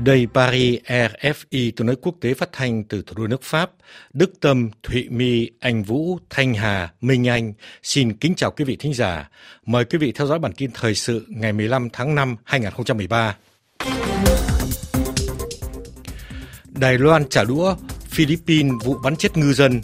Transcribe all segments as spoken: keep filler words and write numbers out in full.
Đây Paris, rờ ép i tiếng nói quốc tế phát thanh từ thủ đô nước Pháp. Đức Tâm, Thụy My, Anh Vũ, Thanh Hà, Minh Anh xin kính chào quý vị thính giả. Mời quý vị theo dõi bản tin thời sự ngày mười lăm tháng năm hai nghìn không trăm mười ba. Đài Loan trả đũa Philippines vụ bắn chết ngư dân.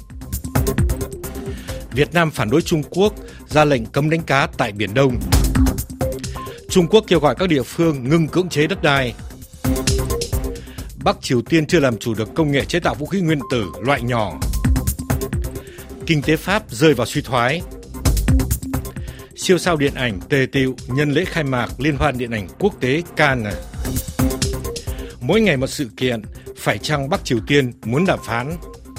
Việt Nam phản đối Trung Quốc ra lệnh cấm đánh cá tại Biển Đông. Trung Quốc kêu gọi các địa phương ngưng cưỡng chế đất đai. Bắc Triều Tiên chưa làm chủ được công nghệ chế tạo vũ khí nguyên tử loại nhỏ. Kinh tế Pháp rơi vào suy thoái. Siêu sao điện ảnh tề tựu nhân lễ khai mạc Liên hoan điện ảnh quốc tế Cannes. Mỗi ngày một sự kiện, phải chăng Bắc Triều Tiên muốn đàm phán?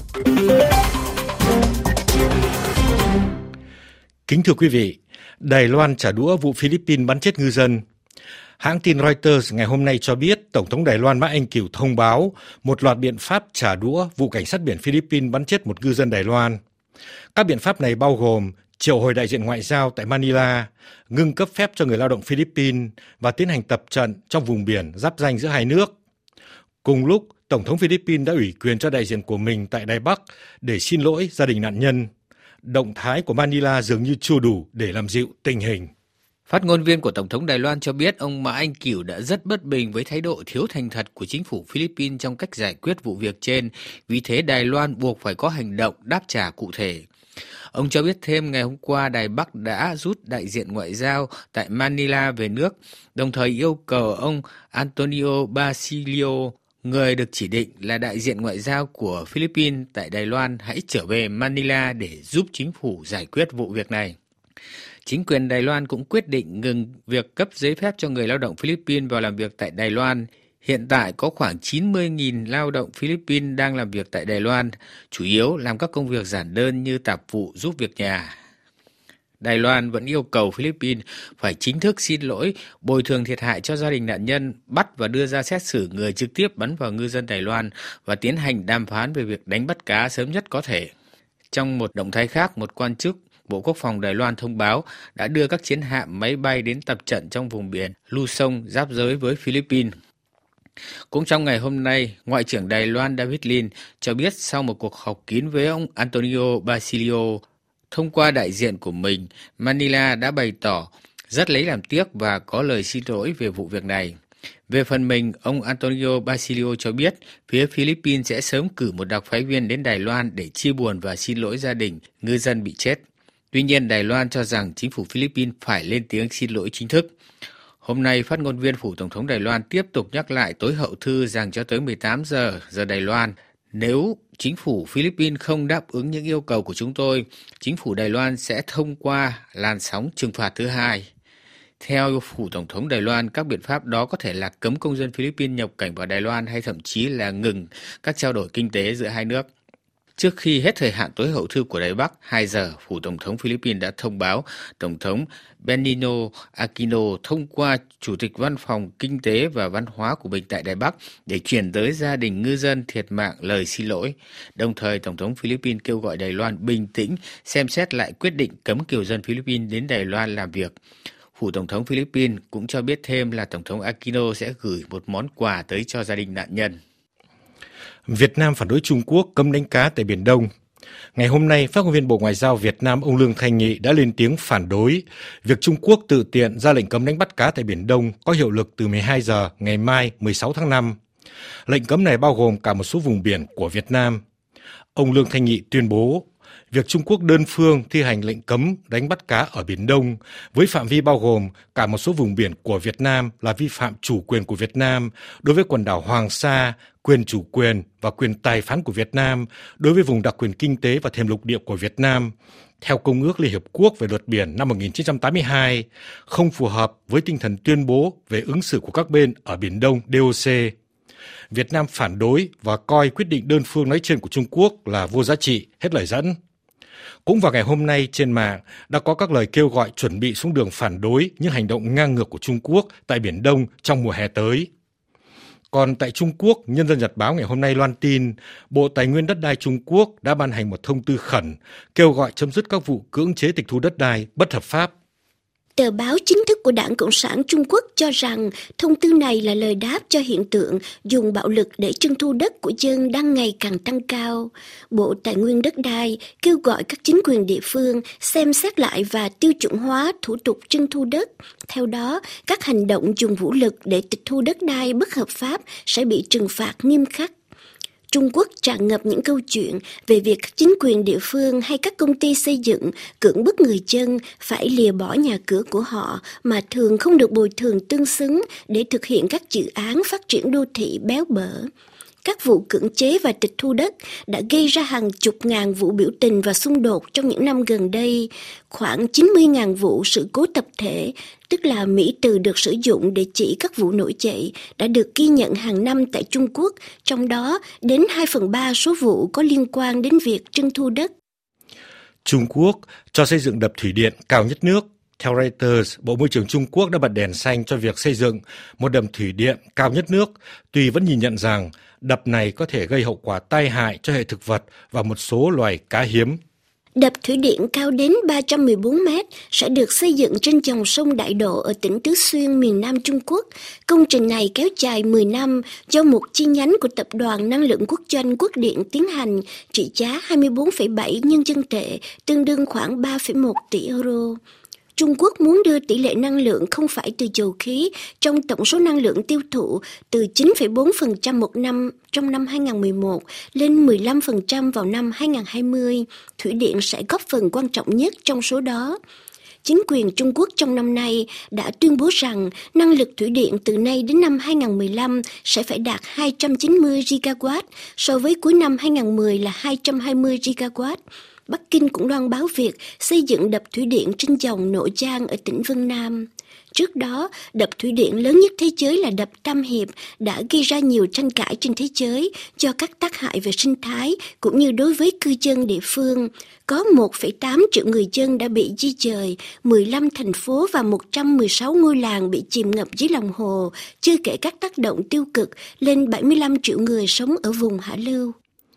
Kính thưa quý vị, Đài Loan trả đũa vụ Philippines bắn chết ngư dân. Hãng tin Reuters ngày hôm nay cho biết Tổng thống Đài Loan Mã Anh Cửu thông báo một loạt biện pháp trả đũa vụ cảnh sát biển Philippines bắn chết một ngư dân Đài Loan. Các biện pháp này bao gồm triệu hồi đại diện ngoại giao tại Manila, ngưng cấp phép cho người lao động Philippines và tiến hành tập trận trong vùng biển giáp ranh giữa hai nước. Cùng lúc, Tổng thống Philippines đã ủy quyền cho đại diện của mình tại Đài Bắc để xin lỗi gia đình nạn nhân. Động thái của Manila dường như chưa đủ để làm dịu tình hình. Phát ngôn viên của Tổng thống Đài Loan cho biết ông Mã Anh Cửu đã rất bất bình với thái độ thiếu thành thật của chính phủ Philippines trong cách giải quyết vụ việc trên, vì thế Đài Loan buộc phải có hành động đáp trả cụ thể. Ông cho biết thêm ngày hôm qua Đài Bắc đã rút đại diện ngoại giao tại Manila về nước, đồng thời yêu cầu ông Antonio Basilio, người được chỉ định là đại diện ngoại giao của Philippines tại Đài Loan, hãy trở về Manila để giúp chính phủ giải quyết vụ việc này. Chính quyền Đài Loan cũng quyết định ngừng việc cấp giấy phép cho người lao động Philippines vào làm việc tại Đài Loan. Hiện tại có khoảng chín mươi nghìn lao động Philippines đang làm việc tại Đài Loan, chủ yếu làm các công việc giản đơn như tạp vụ giúp việc nhà. Đài Loan vẫn yêu cầu Philippines phải chính thức xin lỗi, bồi thường thiệt hại cho gia đình nạn nhân, bắt và đưa ra xét xử người trực tiếp bắn vào ngư dân Đài Loan và tiến hành đàm phán về việc đánh bắt cá sớm nhất có thể. Trong một động thái khác, một quan chức Bộ Quốc phòng Đài Loan thông báo đã đưa các chiến hạm máy bay đến tập trận trong vùng biển Luzon giáp giới với Philippines. Cũng trong ngày hôm nay, Ngoại trưởng Đài Loan David Lin cho biết sau một cuộc họp kín với ông Antonio Basilio, thông qua đại diện của mình, Manila đã bày tỏ rất lấy làm tiếc và có lời xin lỗi về vụ việc này. Về phần mình, ông Antonio Basilio cho biết phía Philippines sẽ sớm cử một đặc phái viên đến Đài Loan để chia buồn và xin lỗi gia đình ngư dân bị chết. Tuy nhiên, Đài Loan cho rằng chính phủ Philippines phải lên tiếng xin lỗi chính thức. Hôm nay, phát ngôn viên phủ Tổng thống Đài Loan tiếp tục nhắc lại tối hậu thư rằng cho tới mười tám giờ giờ Đài Loan, nếu chính phủ Philippines không đáp ứng những yêu cầu của chúng tôi, chính phủ Đài Loan sẽ thông qua làn sóng trừng phạt thứ hai. Theo phủ Tổng thống Đài Loan, các biện pháp đó có thể là cấm công dân Philippines nhập cảnh vào Đài Loan hay thậm chí là ngừng các trao đổi kinh tế giữa hai nước. Trước khi hết thời hạn tối hậu thư của Đài Bắc hai giờ, phủ Tổng thống Philippines đã thông báo Tổng thống Benigno Aquino thông qua Chủ tịch Văn phòng Kinh tế và Văn hóa của mình tại Đài Bắc để chuyển tới gia đình ngư dân thiệt mạng lời xin lỗi. Đồng thời, Tổng thống Philippines kêu gọi Đài Loan bình tĩnh xem xét lại quyết định cấm kiều dân Philippines đến Đài Loan làm việc. Phủ Tổng thống Philippines cũng cho biết thêm là Tổng thống Aquino sẽ gửi một món quà tới cho gia đình nạn nhân. Việt Nam phản đối Trung Quốc cấm đánh cá tại Biển Đông. Ngày hôm nay, phát ngôn viên Bộ Ngoại giao Việt Nam ông Lương Thanh Nghị đã lên tiếng phản đối việc Trung Quốc tự tiện ra lệnh cấm đánh bắt cá tại Biển Đông có hiệu lực từ mười hai giờ ngày mai mười sáu tháng năm. Lệnh cấm này bao gồm cả một số vùng biển của Việt Nam. Ông Lương Thanh Nghị tuyên bố việc Trung Quốc đơn phương thi hành lệnh cấm đánh bắt cá ở Biển Đông với phạm vi bao gồm cả một số vùng biển của Việt Nam là vi phạm chủ quyền của Việt Nam đối với quần đảo Hoàng Sa, quyền chủ quyền và quyền tài phán của Việt Nam đối với vùng đặc quyền kinh tế và thềm lục địa của Việt Nam, theo Công ước Liên Hiệp Quốc về luật biển năm một nghìn chín trăm tám mươi hai, không phù hợp với tinh thần tuyên bố về ứng xử của các bên ở Biển Đông đê ô xê. Việt Nam phản đối và coi quyết định đơn phương nói trên của Trung Quốc là vô giá trị, hết lời dẫn. Cũng vào ngày hôm nay trên mạng đã có các lời kêu gọi chuẩn bị xuống đường phản đối những hành động ngang ngược của Trung Quốc tại Biển Đông trong mùa hè tới. Còn tại Trung Quốc, Nhân dân Nhật báo ngày hôm nay loan tin Bộ Tài nguyên Đất đai Trung Quốc đã ban hành một thông tư khẩn kêu gọi chấm dứt các vụ cưỡng chế tịch thu đất đai bất hợp pháp. Tờ báo chính thức của Đảng Cộng sản Trung Quốc cho rằng thông tư này là lời đáp cho hiện tượng dùng bạo lực để trưng thu đất của dân đang ngày càng tăng cao. Bộ Tài nguyên Đất đai kêu gọi các chính quyền địa phương xem xét lại và tiêu chuẩn hóa thủ tục trưng thu đất. Theo đó, các hành động dùng vũ lực để tịch thu đất đai bất hợp pháp sẽ bị trừng phạt nghiêm khắc. Trung Quốc tràn ngập những câu chuyện về việc các chính quyền địa phương hay các công ty xây dựng cưỡng bức người dân phải lìa bỏ nhà cửa của họ mà thường không được bồi thường tương xứng để thực hiện các dự án phát triển đô thị béo bở. Các vụ cưỡng chế và tịch thu đất đã gây ra hàng chục ngàn vụ biểu tình và xung đột trong những năm gần đây. Khoảng chín mươi nghìn vụ sự cố tập thể, tức là mỹ từ được sử dụng để chỉ các vụ nổi dậy, đã được ghi nhận hàng năm tại Trung Quốc, trong đó đến hai phần ba số vụ có liên quan đến việc trưng thu đất. Trung Quốc cho xây dựng đập thủy điện cao nhất nước. Theo Reuters, Bộ Môi trường Trung Quốc đã bật đèn xanh cho việc xây dựng một đập thủy điện cao nhất nước, tuy vẫn nhìn nhận rằng đập này có thể gây hậu quả tai hại cho hệ thực vật và một số loài cá hiếm. Đập thủy điện cao đến ba trăm mười bốn mét sẽ được xây dựng trên dòng sông Đại Độ ở tỉnh Tứ Xuyên, miền Nam Trung Quốc. Công trình này kéo dài mười năm do một chi nhánh của Tập đoàn Năng lượng Quốc doanh Quốc điện tiến hành, trị giá hai mươi bốn phẩy bảy nhân dân tệ, tương đương khoảng ba phẩy một tỷ euro. Trung Quốc muốn đưa tỷ lệ năng lượng không phải từ dầu khí trong tổng số năng lượng tiêu thụ từ chín phẩy bốn phần trăm một năm trong năm hai không một một lên mười lăm phần trăm vào năm hai không hai không. Thủy điện sẽ góp phần quan trọng nhất trong số đó. Chính quyền Trung Quốc trong năm nay đã tuyên bố rằng năng lực thủy điện từ nay đến năm hai không một lăm sẽ phải đạt hai trăm chín mươi gigawatt, so với cuối năm hai không một không là hai trăm hai mươi gigawatt. Bắc Kinh cũng loan báo việc xây dựng đập thủy điện trên dòng Nội Giang ở tỉnh Vân Nam. Trước đó, đập thủy điện lớn nhất thế giới là đập Tam Hiệp đã gây ra nhiều tranh cãi trên thế giới do các tác hại về sinh thái cũng như đối với cư dân địa phương. Có một phẩy tám triệu người dân đã bị di dời, mười lăm thành phố và một trăm mười sáu ngôi làng bị chìm ngập dưới lòng hồ, chưa kể các tác động tiêu cực lên bảy mươi lăm triệu người sống ở vùng hạ lưu.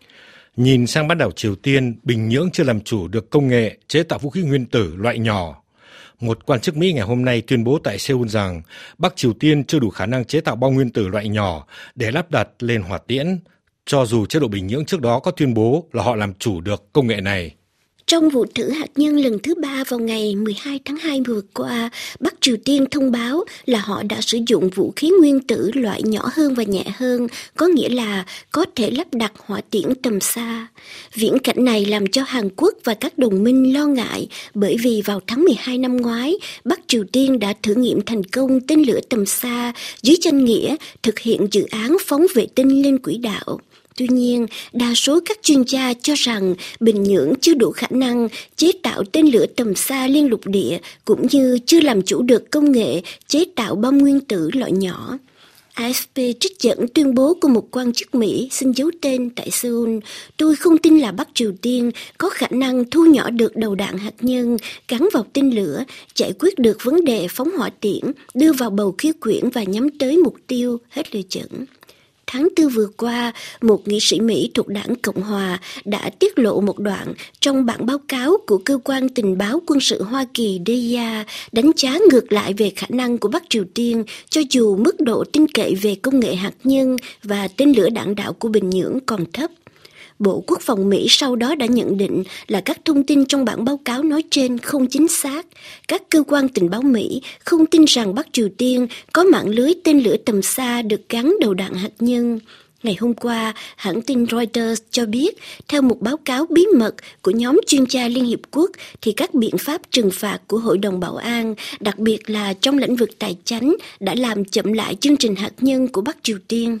Nhìn sang bán đảo Triều Tiên, Bình Nhưỡng chưa làm chủ được công nghệ chế tạo vũ khí nguyên tử loại nhỏ. Một quan chức Mỹ ngày hôm nay tuyên bố tại Seoul rằng Bắc Triều Tiên chưa đủ khả năng chế tạo bom nguyên tử loại nhỏ để lắp đặt lên hỏa tiễn, cho dù chế độ Bình Nhưỡng trước đó có tuyên bố là họ làm chủ được công nghệ này. Trong vụ thử hạt nhân lần thứ ba vào ngày mười hai tháng hai vừa qua, Bắc Triều Tiên thông báo là họ đã sử dụng vũ khí nguyên tử loại nhỏ hơn và nhẹ hơn, có nghĩa là có thể lắp đặt hỏa tiễn tầm xa. Viễn cảnh này làm cho Hàn Quốc và các đồng minh lo ngại, bởi vì vào tháng mười hai năm ngoái, Bắc Triều Tiên đã thử nghiệm thành công tên lửa tầm xa dưới danh nghĩa thực hiện dự án phóng vệ tinh lên quỹ đạo. Tuy nhiên, đa số các chuyên gia cho rằng Bình Nhưỡng chưa đủ khả năng chế tạo tên lửa tầm xa liên lục địa, cũng như chưa làm chủ được công nghệ chế tạo bom nguyên tử loại nhỏ. a ép pê trích dẫn tuyên bố của một quan chức Mỹ xin giấu tên tại Seoul: "Tôi không tin là Bắc Triều Tiên có khả năng thu nhỏ được đầu đạn hạt nhân, gắn vào tên lửa, giải quyết được vấn đề phóng hỏa tiễn, đưa vào bầu khí quyển và nhắm tới mục tiêu", hết lời dẫn. Tháng tư vừa qua, một nghị sĩ Mỹ thuộc đảng Cộng Hòa đã tiết lộ một đoạn trong bản báo cáo của Cơ quan Tình báo Quân sự Hoa Kỳ đê i a đánh giá ngược lại về khả năng của Bắc Triều Tiên, cho dù mức độ tin cậy về công nghệ hạt nhân và tên lửa đạn đạo của Bình Nhưỡng còn thấp. Bộ Quốc phòng Mỹ sau đó đã nhận định là các thông tin trong bản báo cáo nói trên không chính xác. Các cơ quan tình báo Mỹ không tin rằng Bắc Triều Tiên có mạng lưới tên lửa tầm xa được gắn đầu đạn hạt nhân. Ngày hôm qua, hãng tin Reuters cho biết, theo một báo cáo bí mật của nhóm chuyên gia Liên Hiệp Quốc, thì các biện pháp trừng phạt của Hội đồng Bảo an, đặc biệt là trong lĩnh vực tài chánh, đã làm chậm lại chương trình hạt nhân của Bắc Triều Tiên.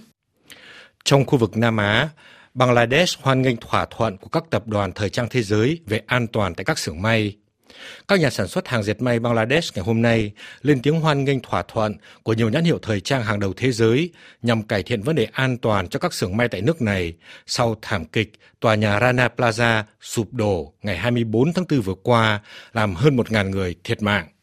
Trong khu vực Nam Á, Bangladesh hoan nghênh thỏa thuận của các tập đoàn thời trang thế giới về an toàn tại các xưởng may. Các nhà sản xuất hàng dệt may Bangladesh ngày hôm nay lên tiếng hoan nghênh thỏa thuận của nhiều nhãn hiệu thời trang hàng đầu thế giới nhằm cải thiện vấn đề an toàn cho các xưởng may tại nước này sau thảm kịch tòa nhà Rana Plaza sụp đổ ngày hai mươi bốn tháng tư vừa qua, làm hơn một nghìn người thiệt mạng.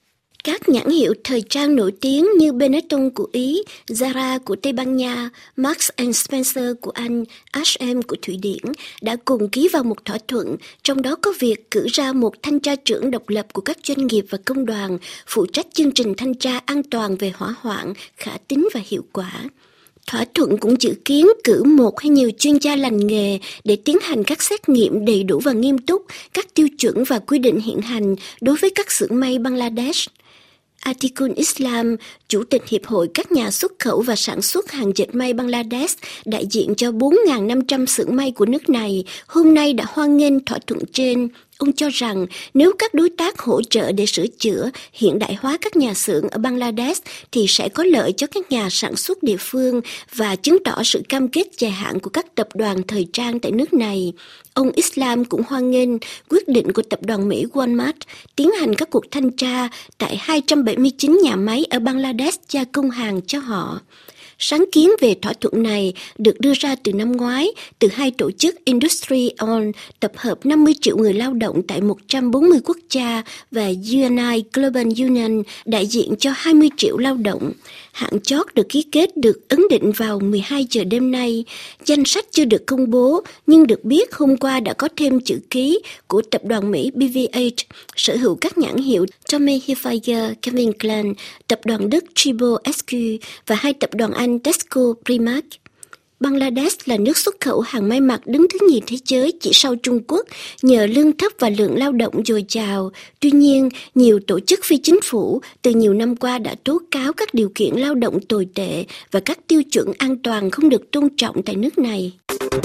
Các nhãn hiệu thời trang nổi tiếng như Benetton của Ý, Zara của Tây Ban Nha, Marks and Spencer của Anh, hát và em của Thụy Điển đã cùng ký vào một thỏa thuận, trong đó có việc cử ra một thanh tra trưởng độc lập của các doanh nghiệp và công đoàn, phụ trách chương trình thanh tra an toàn về hỏa hoạn, khả tín và hiệu quả. Thỏa thuận cũng dự kiến cử một hay nhiều chuyên gia lành nghề để tiến hành các xét nghiệm đầy đủ và nghiêm túc, các tiêu chuẩn và quy định hiện hành đối với các xưởng may Bangladesh. Atikul Islam, Chủ tịch Hiệp hội các nhà xuất khẩu và sản xuất hàng dệt may Bangladesh, đại diện cho bốn nghìn năm trăm xưởng may của nước này, hôm nay đã hoan nghênh thỏa thuận trên. Ông cho rằng nếu các đối tác hỗ trợ để sửa chữa, hiện đại hóa các nhà xưởng ở Bangladesh thì sẽ có lợi cho các nhà sản xuất địa phương và chứng tỏ sự cam kết dài hạn của các tập đoàn thời trang tại nước này. Ông Islam cũng hoan nghênh quyết định của tập đoàn Mỹ Walmart tiến hành các cuộc thanh tra tại hai trăm bảy mươi chín nhà máy ở Bangladesh gia công hàng cho họ. Sáng kiến về thỏa thuận này được đưa ra từ năm ngoái từ hai tổ chức Industry On tập hợp năm mươi triệu người lao động tại một trăm bốn mươi quốc gia và u en i Global Union đại diện cho hai mươi triệu lao động. Hạn chót được ký kết được ấn định vào mười hai giờ đêm nay. Danh sách chưa được công bố, nhưng được biết hôm qua đã có thêm chữ ký của tập đoàn Mỹ bê vê hát, sở hữu các nhãn hiệu Tommy Hilfiger, Calvin Klein, tập đoàn Đức Triple ét quy và hai tập đoàn Anh Tesco, Primark. Bangladesh là nước xuất khẩu hàng may mặc đứng thứ nhì thế giới chỉ sau Trung Quốc nhờ lương thấp và lượng lao động dồi dào. Tuy nhiên, nhiều tổ chức phi chính phủ từ nhiều năm qua đã tố cáo các điều kiện lao động tồi tệ và các tiêu chuẩn an toàn không được tôn trọng tại nước này.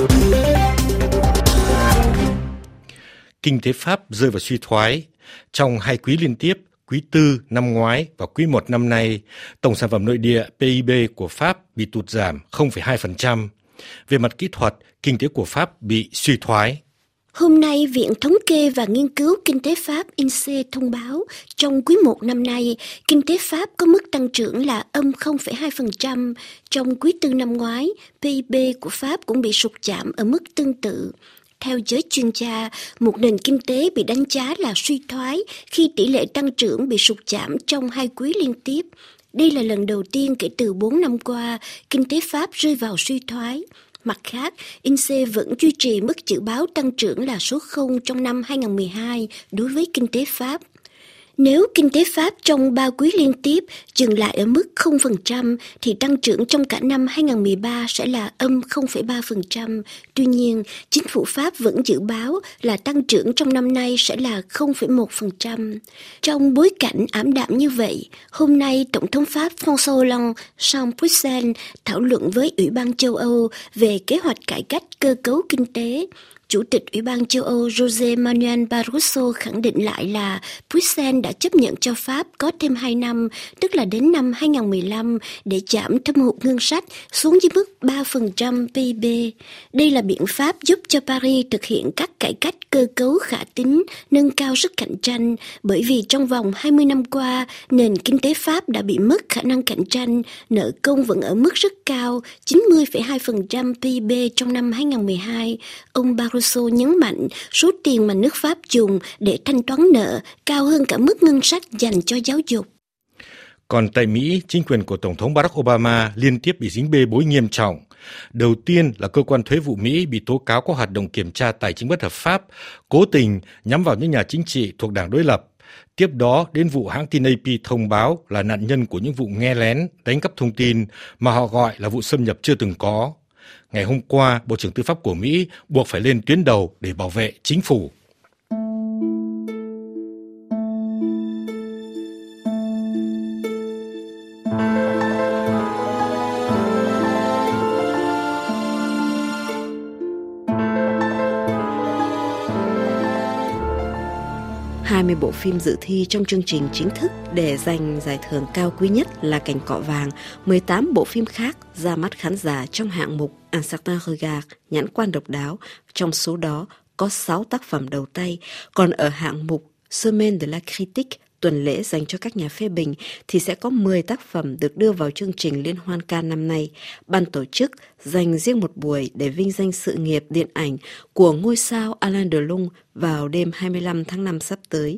Kinh tế Pháp rơi vào suy thoái. Trong hai quý liên tiếp, quý tư năm ngoái và quý một năm nay, tổng sản phẩm nội địa pê i bê của Pháp bị tụt giảm không phẩy hai phần trăm. Về mặt kỹ thuật, kinh tế của Pháp bị suy thoái. Hôm nay, Viện Thống kê và Nghiên cứu Kinh tế Pháp i en xê thông báo trong quý một năm nay, kinh tế Pháp có mức tăng trưởng là âm không phẩy hai phần trăm. Trong quý tư năm ngoái, pê i bê của Pháp cũng bị sụt giảm ở mức tương tự. Theo giới chuyên gia, một nền kinh tế bị đánh giá là suy thoái khi tỷ lệ tăng trưởng bị sụt giảm trong hai quý liên tiếp. Đây là lần đầu tiên kể từ bốn năm qua, kinh tế Pháp rơi vào suy thoái. Mặt khác, i en xê vẫn duy trì mức dự báo tăng trưởng là số không trong năm hai không một hai đối với kinh tế Pháp. Nếu kinh tế Pháp trong ba quý liên tiếp dừng lại ở mức không phần trăm thì tăng trưởng trong cả năm hai không một ba sẽ là âm không phẩy ba phần trăm. Tuy nhiên, chính phủ Pháp vẫn dự báo là tăng trưởng trong năm nay sẽ là không phẩy một phần trăm. Trong bối cảnh ảm đạm như vậy, hôm nay Tổng thống Pháp François Hollande sang Bruxelles thảo luận với Ủy ban châu Âu về kế hoạch cải cách cơ cấu kinh tế. Chủ tịch Ủy ban châu Âu José Manuel Barroso khẳng định lại là Bruxelles đã chấp nhận cho Pháp có thêm hai năm, tức là đến năm hai không một lăm, để giảm thâm hụt ngân sách xuống dưới mức ba phần trăm pê i bê. Đây là biện pháp giúp cho Paris thực hiện các cải cách cơ cấu khả tín, nâng cao sức cạnh tranh, bởi vì trong vòng hai mươi năm qua, nền kinh tế Pháp đã bị mất khả năng cạnh tranh, nợ công vẫn ở mức rất cao, chín mươi phẩy hai phần trăm pê i bê trong năm hai không một hai. Ông Barroso Barroso nhấn mạnh số tiền mà nước Pháp dùng để thanh toán nợ cao hơn cả mức ngân sách dành cho giáo dục. Còn tại Mỹ, chính quyền của Tổng thống Barack Obama liên tiếp bị dính bê bối nghiêm trọng. Đầu tiên là cơ quan thuế vụ Mỹ bị tố cáo có hoạt động kiểm tra tài chính bất hợp pháp, cố tình nhắm vào những nhà chính trị thuộc đảng đối lập. Tiếp đó đến vụ hãng tin a pê thông báo là nạn nhân của những vụ nghe lén, đánh cắp thông tin mà họ gọi là vụ xâm nhập chưa từng có. Ngày hôm qua, Bộ trưởng Tư pháp của Mỹ buộc phải lên tuyến đầu để bảo vệ chính phủ. hai mươi bộ phim dự thi trong chương trình chính thức để giành giải thưởng cao quý nhất là Cành Cọ Vàng, mười tám bộ phim khác ra mắt khán giả trong hạng mục Un certain regard, nhãn quan độc đáo, trong số đó có sáu tác phẩm đầu tay, còn ở hạng mục Semaine de la Critique, tuần lễ dành cho các nhà phê bình, thì sẽ có mười tác phẩm được đưa vào chương trình Liên hoan Cannes năm nay. Ban tổ chức dành riêng một buổi để vinh danh sự nghiệp điện ảnh của ngôi sao Alain Delon vào đêm hai mươi lăm tháng năm sắp tới.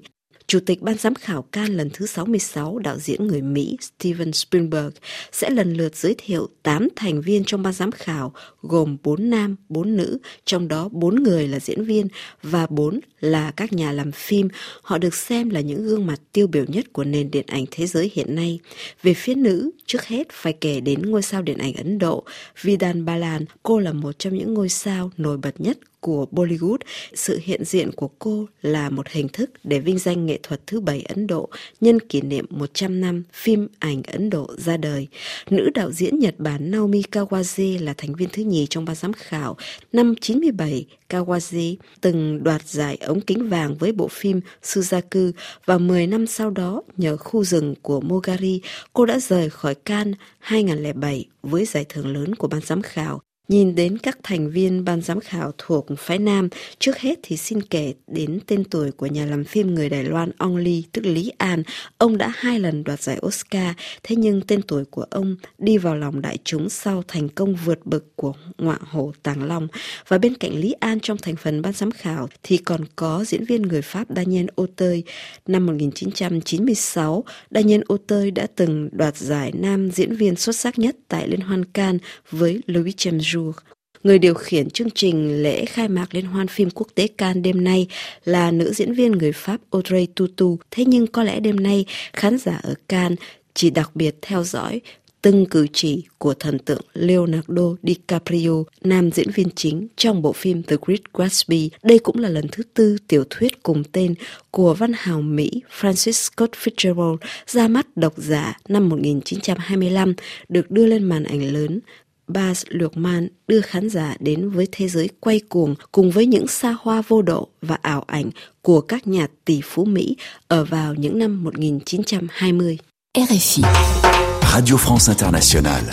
Chủ tịch Ban giám khảo Cannes lần thứ sáu mươi sáu, đạo diễn người Mỹ Steven Spielberg, sẽ lần lượt giới thiệu tám thành viên trong ban giám khảo, gồm bốn nam, bốn nữ, trong đó bốn người là diễn viên và bốn là các nhà làm phim. Họ được xem là những gương mặt tiêu biểu nhất của nền điện ảnh thế giới hiện nay. Về phía nữ, trước hết phải kể đến ngôi sao điện ảnh Ấn Độ Vidhan Balan. Cô là một trong những ngôi sao nổi bật nhất của Bollywood. Sự hiện diện của cô là một hình thức để vinh danh nghệ thuật thứ bảy Ấn Độ nhân kỷ niệm một trăm năm phim ảnh Ấn Độ ra đời. Nữ đạo diễn Nhật Bản Naomi Kawase là thành viên thứ nhì trong ban giám khảo. Năm chín mươi bảy, Kawase từng đoạt giải ống kính vàng với bộ phim Suzaku và mười năm sau đó, nhờ Khu rừng của Mogari, cô đã rời khỏi Cannes hai không không bảy với giải thưởng lớn của ban giám khảo. Nhìn đến các thành viên ban giám khảo thuộc phái nam, trước hết thì xin kể đến tên tuổi của nhà làm phim người Đài Loan Ong Lee, tức Lý An. Ông đã hai lần đoạt giải Oscar, thế nhưng tên tuổi của ông đi vào lòng đại chúng sau thành công vượt bậc của Ngọa hổ Tàng Long. Và bên cạnh Lý An trong thành phần ban giám khảo thì còn có diễn viên người Pháp Daniel Auteuil. Năm một nghìn chín trăm chín mươi sáu, Daniel Auteuil đã từng đoạt giải nam diễn viên xuất sắc nhất tại Liên hoan Cannes với Le Huitième Jour. Người điều khiển chương trình lễ khai mạc Liên hoan phim quốc tế Cannes đêm nay là nữ diễn viên người Pháp Audrey Tautou. Thế nhưng có lẽ đêm nay khán giả ở Cannes chỉ đặc biệt theo dõi từng cử chỉ của thần tượng Leonardo DiCaprio, nam diễn viên chính trong bộ phim The Great Gatsby. Đây cũng là lần thứ tư tiểu thuyết cùng tên của văn hào Mỹ Francis Scott Fitzgerald ra mắt độc giả năm một nghìn chín trăm hai mươi lăm được đưa lên màn ảnh lớn. Baz Luhrmann đưa khán giả đến với thế giới quay cuồng cùng với những xa hoa vô độ và ảo ảnh của các nhà tỷ phú Mỹ ở vào những năm một nghìn chín trăm hai mươi. rờ ép i Radio France Internationale.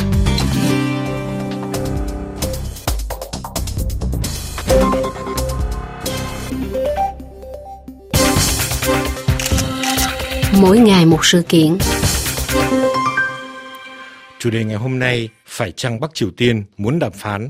Mỗi ngày một sự kiện. Chủ đề ngày hôm nay, phải chăng Bắc Triều Tiên muốn đàm phán?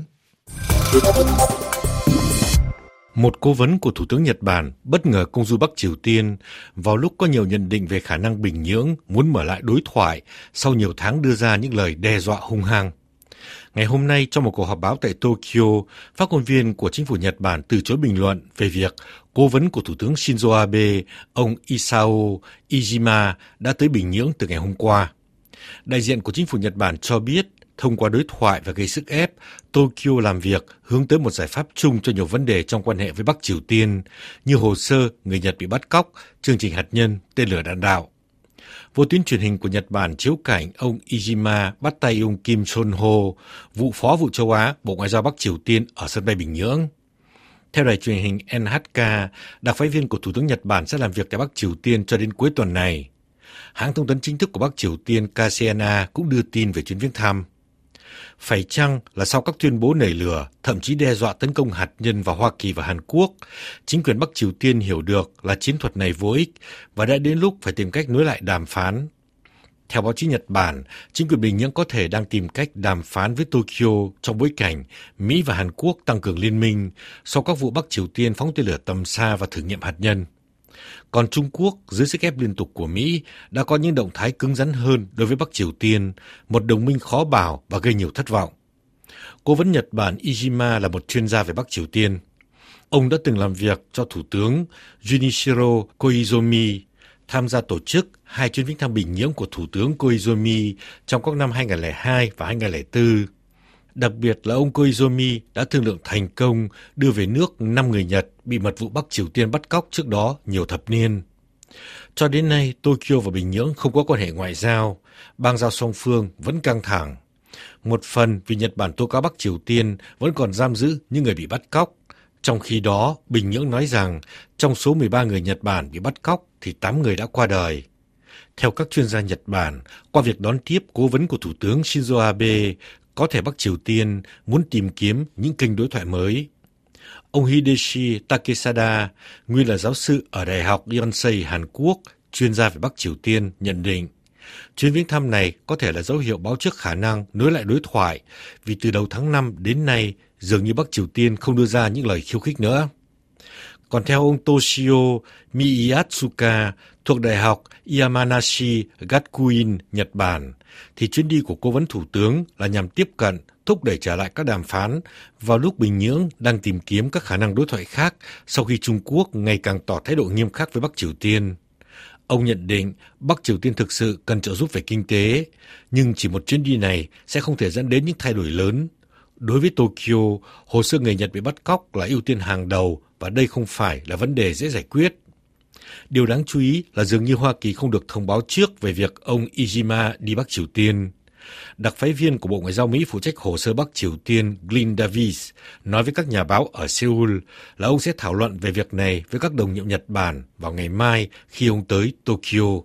Một cố vấn của Thủ tướng Nhật Bản bất ngờ công du Bắc Triều Tiên vào lúc có nhiều nhận định về khả năng Bình Nhưỡng muốn mở lại đối thoại sau nhiều tháng đưa ra những lời đe dọa hung hăng. Ngày hôm nay, trong một cuộc họp báo tại Tokyo, phát ngôn viên của chính phủ Nhật Bản từ chối bình luận về việc cố vấn của Thủ tướng Shinzo Abe, ông Isao Iijima, đã tới Bình Nhưỡng từ ngày hôm qua. Đại diện của chính phủ Nhật Bản cho biết, thông qua đối thoại và gây sức ép, Tokyo làm việc hướng tới một giải pháp chung cho nhiều vấn đề trong quan hệ với Bắc Triều Tiên, như hồ sơ người Nhật bị bắt cóc, chương trình hạt nhân, tên lửa đạn đạo. Vô tuyến truyền hình của Nhật Bản chiếu cảnh ông Iijima bắt tay ông Kim Chon-ho, vụ phó vụ châu Á, Bộ Ngoại giao Bắc Triều Tiên ở sân bay Bình Nhưỡng. Theo đài truyền hình en hát ca, đặc phái viên của Thủ tướng Nhật Bản sẽ làm việc tại Bắc Triều Tiên cho đến cuối tuần này. Hãng thông tấn chính thức của Bắc Triều Tiên ca xê en a cũng đưa tin về chuyến viếng thăm. Phải chăng là sau các tuyên bố nảy lửa, thậm chí đe dọa tấn công hạt nhân vào Hoa Kỳ và Hàn Quốc, chính quyền Bắc Triều Tiên hiểu được là chiến thuật này vô ích và đã đến lúc phải tìm cách nối lại đàm phán. Theo báo chí Nhật Bản, chính quyền Bình Nhưỡng có thể đang tìm cách đàm phán với Tokyo trong bối cảnh Mỹ và Hàn Quốc tăng cường liên minh sau các vụ Bắc Triều Tiên phóng tên lửa tầm xa và thử nghiệm hạt nhân. Còn Trung Quốc, dưới sức ép liên tục của Mỹ, đã có những động thái cứng rắn hơn đối với Bắc Triều Tiên, một đồng minh khó bảo và gây nhiều thất vọng. Cố vấn Nhật Bản Iijima là một chuyên gia về Bắc Triều Tiên. Ông đã từng làm việc cho Thủ tướng Junichiro Koizumi, tham gia tổ chức hai chuyến viếng thăm Bình Nhưỡng của Thủ tướng Koizumi trong các năm hai không không hai và hai không không bốn. Đặc biệt là ông Koizumi đã thương lượng thành công đưa về nước năm người Nhật bị mật vụ Bắc Triều Tiên bắt cóc trước đó nhiều thập niên. Cho đến nay, Tokyo và Bình Nhưỡng không có quan hệ ngoại giao, bang giao song phương vẫn căng thẳng. Một phần vì Nhật Bản tố cáo Bắc Triều Tiên vẫn còn giam giữ những người bị bắt cóc. Trong khi đó, Bình Nhưỡng nói rằng trong số mười ba người Nhật Bản bị bắt cóc thì tám người đã qua đời. Theo các chuyên gia Nhật Bản, qua việc đón tiếp cố vấn của Thủ tướng Shinzo Abe, có thể Bắc Triều Tiên muốn tìm kiếm những kênh đối thoại mới. Ông Hideshi Takesada, nguyên là giáo sư ở Đại học Yonsei, Hàn Quốc, chuyên gia về Bắc Triều Tiên, nhận định chuyến viếng thăm này có thể là dấu hiệu báo trước khả năng nối lại đối thoại, vì từ đầu tháng năm đến nay dường như Bắc Triều Tiên không đưa ra những lời khiêu khích nữa. Còn theo ông Toshio Miyatsuka, thuộc Đại học Yamanashi Gakuin, Nhật Bản, thì chuyến đi của cố vấn thủ tướng là nhằm tiếp cận, thúc đẩy trở lại các đàm phán vào lúc Bình Nhưỡng đang tìm kiếm các khả năng đối thoại khác sau khi Trung Quốc ngày càng tỏ thái độ nghiêm khắc với Bắc Triều Tiên. Ông nhận định Bắc Triều Tiên thực sự cần trợ giúp về kinh tế, nhưng chỉ một chuyến đi này sẽ không thể dẫn đến những thay đổi lớn. Đối với Tokyo, hồ sơ người Nhật bị bắt cóc là ưu tiên hàng đầu và đây không phải là vấn đề dễ giải quyết. Điều đáng chú ý là dường như Hoa Kỳ không được thông báo trước về việc ông Ijima đi Bắc Triều Tiên. Đặc phái viên của Bộ Ngoại giao Mỹ phụ trách hồ sơ Bắc Triều Tiên Glyn Davis nói với các nhà báo ở Seoul là ông sẽ thảo luận về việc này với các đồng nhiệm Nhật Bản vào ngày mai khi ông tới Tokyo.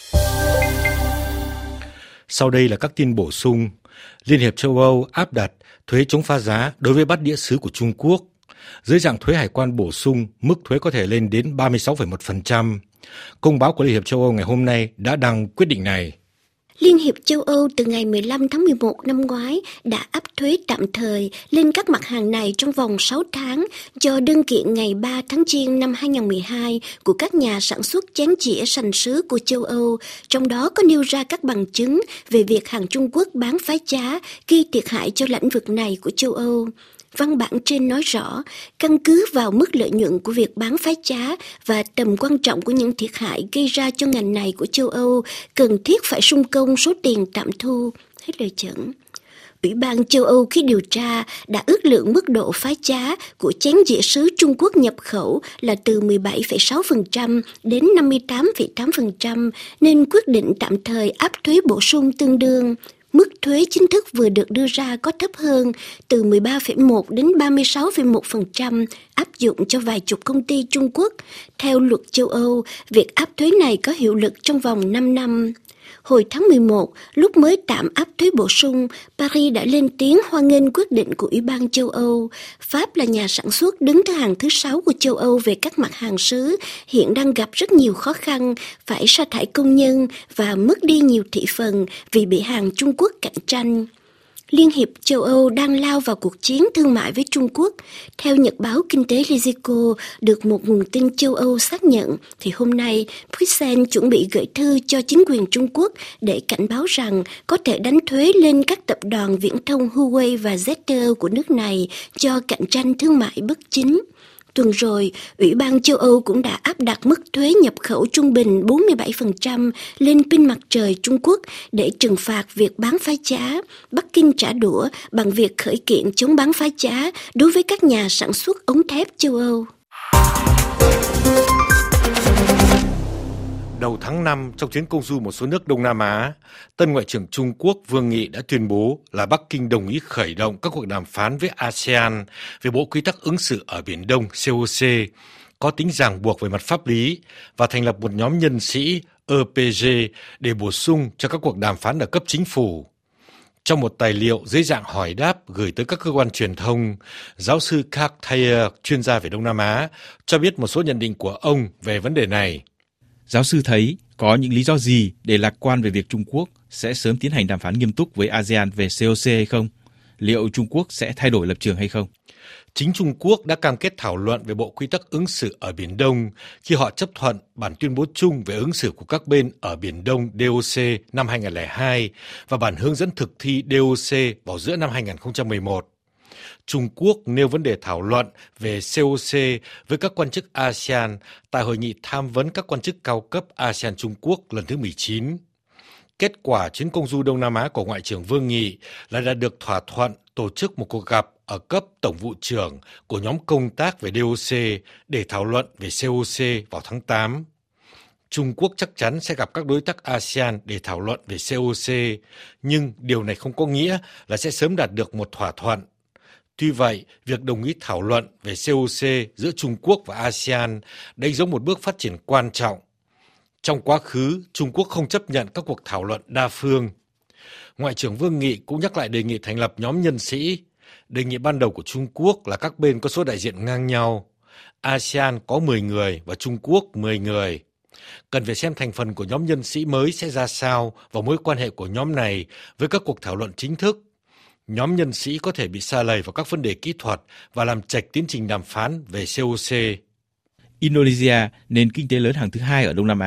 Sau đây là các tin bổ sung. Liên hiệp châu Âu áp đặt thuế chống phá giá đối với bát đĩa sứ của Trung Quốc. Dưới dạng thuế hải quan bổ sung, mức thuế có thể lên đến ba mươi sáu phẩy một phần trăm. Công báo của Liên hiệp châu Âu ngày hôm nay đã đăng quyết định này. Liên hiệp châu Âu từ ngày mười lăm tháng mười một năm ngoái đã áp thuế tạm thời lên các mặt hàng này trong vòng sáu tháng do đơn kiện ngày ba tháng Giêng năm hai nghìn không trăm mười hai của các nhà sản xuất chén dĩa sành sứ của châu Âu, trong đó có nêu ra các bằng chứng về việc hàng Trung Quốc bán phá giá gây thiệt hại cho lĩnh vực này của châu Âu. Văn bản trên nói rõ, căn cứ vào mức lợi nhuận của việc bán phá giá và tầm quan trọng của những thiệt hại gây ra cho ngành này của châu Âu, cần thiết phải sung công số tiền tạm thu. Hết lời dẫn. Ủy ban châu Âu khi điều tra đã ước lượng mức độ phá giá của chén dĩa sứ Trung Quốc nhập khẩu là từ mười bảy phẩy sáu phần trăm đến năm mươi tám phẩy tám phần trăm, nên quyết định tạm thời áp thuế bổ sung tương đương. Mức thuế chính thức vừa được đưa ra có thấp hơn, từ mười ba phẩy một đến ba mươi sáu phẩy một phần trăm, áp dụng cho vài chục công ty Trung Quốc. Theo luật châu Âu, việc áp thuế này có hiệu lực trong vòng năm năm. Hồi tháng mười một, lúc mới tạm áp thuế bổ sung, Paris đã lên tiếng hoan nghênh quyết định của Ủy ban châu Âu. Pháp là nhà sản xuất đứng thứ hàng thứ sáu của châu Âu về các mặt hàng sứ, hiện đang gặp rất nhiều khó khăn, phải sa thải công nhân và mất đi nhiều thị phần vì bị hàng Trung Quốc cạnh tranh. Liên hiệp châu Âu đang lao vào cuộc chiến thương mại với Trung Quốc. Theo nhật báo kinh tế Politico, được một nguồn tin châu Âu xác nhận, thì hôm nay Bruxelles chuẩn bị gửi thư cho chính quyền Trung Quốc để cảnh báo rằng có thể đánh thuế lên các tập đoàn viễn thông Huawei và Z T E của nước này do cạnh tranh thương mại bất chính. Tuần rồi, Ủy ban châu Âu cũng đã áp đặt mức thuế nhập khẩu trung bình bốn mươi bảy phần trăm lên pin mặt trời Trung Quốc để trừng phạt việc bán phá giá. Bắc Kinh trả đũa bằng việc khởi kiện chống bán phá giá đối với các nhà sản xuất ống thép châu Âu. Đầu tháng năm, trong chuyến công du một số nước Đông Nam Á, tân Ngoại trưởng Trung Quốc Vương Nghị đã tuyên bố là Bắc Kinh đồng ý khởi động các cuộc đàm phán với a sê an về Bộ Quy tắc ứng xử ở Biển Đông C O C, có tính ràng buộc về mặt pháp lý, và thành lập một nhóm nhân sĩ E P G để bổ sung cho các cuộc đàm phán ở cấp chính phủ. Trong một tài liệu dưới dạng hỏi đáp gửi tới các cơ quan truyền thông, giáo sư Karl Thayer, chuyên gia về Đông Nam Á, cho biết một số nhận định của ông về vấn đề này. Giáo sư thấy có những lý do gì để lạc quan về việc Trung Quốc sẽ sớm tiến hành đàm phán nghiêm túc với a sê an về C O C hay không? Liệu Trung Quốc sẽ thay đổi lập trường hay không? Chính Trung Quốc đã cam kết thảo luận về Bộ Quy tắc ứng xử ở Biển Đông khi họ chấp thuận bản tuyên bố chung về ứng xử của các bên ở Biển Đông D O C năm hai nghìn không trăm lẻ hai và bản hướng dẫn thực thi D O C vào giữa năm hai nghìn không trăm mười một. Trung Quốc nêu vấn đề thảo luận về C O C với các quan chức a sê an tại hội nghị tham vấn các quan chức cao cấp a sê an Trung Quốc lần thứ mười chín. Kết quả chuyến công du Đông Nam Á của Ngoại trưởng Vương Nghị là đã được thỏa thuận tổ chức một cuộc gặp ở cấp tổng vụ trưởng của nhóm công tác về D O C để thảo luận về C O C vào tháng tám. Trung Quốc chắc chắn sẽ gặp các đối tác a sê an để thảo luận về C O C, nhưng điều này không có nghĩa là sẽ sớm đạt được một thỏa thuận. Tuy vậy, việc đồng ý thảo luận về C O C giữa Trung Quốc và a sê an đây giống một bước phát triển quan trọng. Trong quá khứ, Trung Quốc không chấp nhận các cuộc thảo luận đa phương. Ngoại trưởng Vương Nghị cũng nhắc lại đề nghị thành lập nhóm nhân sĩ. Đề nghị ban đầu của Trung Quốc là các bên có số đại diện ngang nhau. a sê an có mười người và Trung Quốc mười người. Cần phải xem thành phần của nhóm nhân sĩ mới sẽ ra sao và mối quan hệ của nhóm này với các cuộc thảo luận chính thức. Nhóm nhân sĩ có thể bị sa lầy vào các vấn đề kỹ thuật và làm chệch tiến trình đàm phán về C O C. Indonesia, nền kinh tế lớn hàng thứ hai ở Đông Nam Á,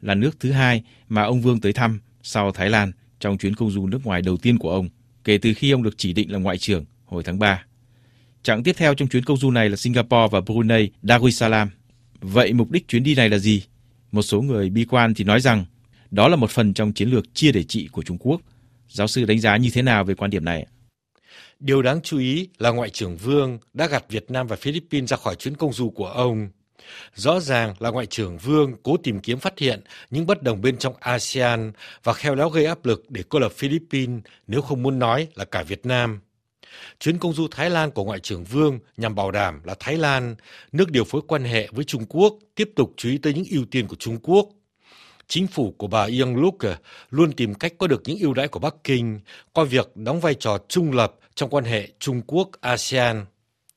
là nước thứ hai mà ông Vương tới thăm sau Thái Lan trong chuyến công du nước ngoài đầu tiên của ông kể từ khi ông được chỉ định là ngoại trưởng hồi tháng ba. Chặng tiếp theo trong chuyến công du này là Singapore và Brunei Darussalam. Vậy mục đích chuyến đi này là gì? Một số người bi quan thì nói rằng đó là một phần trong chiến lược chia để trị của Trung Quốc. Giáo sư đánh giá như thế nào về quan điểm này? Điều đáng chú ý là Ngoại trưởng Vương đã gạt Việt Nam và Philippines ra khỏi chuyến công du của ông. Rõ ràng là Ngoại trưởng Vương cố tìm kiếm phát hiện những bất đồng bên trong a sê an và khéo léo gây áp lực để cô lập Philippines, nếu không muốn nói là cả Việt Nam. Chuyến công du Thái Lan của Ngoại trưởng Vương nhằm bảo đảm là Thái Lan, nước điều phối quan hệ với Trung Quốc, tiếp tục chú ý tới những ưu tiên của Trung Quốc. Chính phủ của bà Yingluck luôn tìm cách có được những ưu đãi của Bắc Kinh, coi việc đóng vai trò trung lập trong quan hệ Trung Quốc-a sê an.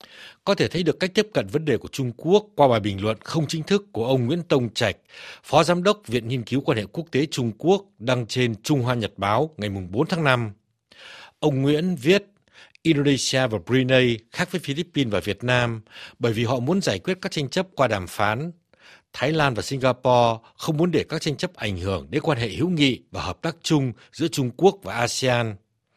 Có thể thấy được cách tiếp cận vấn đề của Trung Quốc qua bài bình luận không chính thức của ông Nguyễn Tông Trạch, Phó Giám đốc Viện Nghiên cứu Quan hệ Quốc tế Trung Quốc, đăng trên Trung Hoa Nhật Báo ngày bốn tháng năm. Ông Nguyễn viết, Indonesia và Brunei khác với Philippines và Việt Nam bởi vì họ muốn giải quyết các tranh chấp qua đàm phán. Thái Lan và Singapore không muốn để các tranh chấp ảnh hưởng đến quan hệ hữu nghị và hợp tác chung giữa Trung Quốc và a sê an.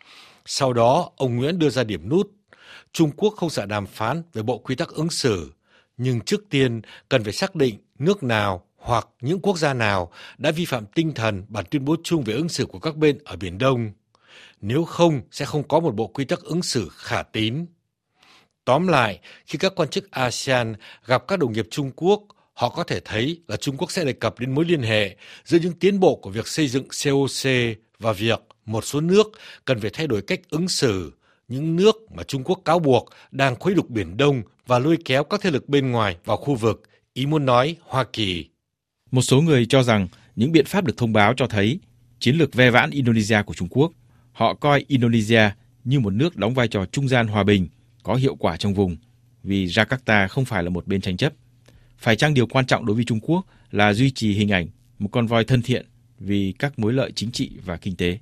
Sau đó, ông Nguyễn đưa ra điểm nút. Trung Quốc không sợ đàm phán về bộ quy tắc ứng xử, nhưng trước tiên cần phải xác định nước nào hoặc những quốc gia nào đã vi phạm tinh thần bản tuyên bố chung về ứng xử của các bên ở Biển Đông. Nếu không, sẽ không có một bộ quy tắc ứng xử khả tín. Tóm lại, khi các quan chức a sê an gặp các đồng nghiệp Trung Quốc, họ có thể thấy là Trung Quốc sẽ đề cập đến mối liên hệ giữa những tiến bộ của việc xây dựng xê o xê và việc một số nước cần phải thay đổi cách ứng xử, những nước mà Trung Quốc cáo buộc đang khuấy đục Biển Đông và lôi kéo các thế lực bên ngoài vào khu vực, ý muốn nói Hoa Kỳ. Một số người cho rằng những biện pháp được thông báo cho thấy chiến lược ve vãn Indonesia của Trung Quốc. Họ coi Indonesia như một nước đóng vai trò trung gian hòa bình, có hiệu quả trong vùng, vì Jakarta không phải là một bên tranh chấp. Phải chăng điều quan trọng đối với Trung Quốc là duy trì hình ảnh một con voi thân thiện vì các mối lợi chính trị và kinh tế?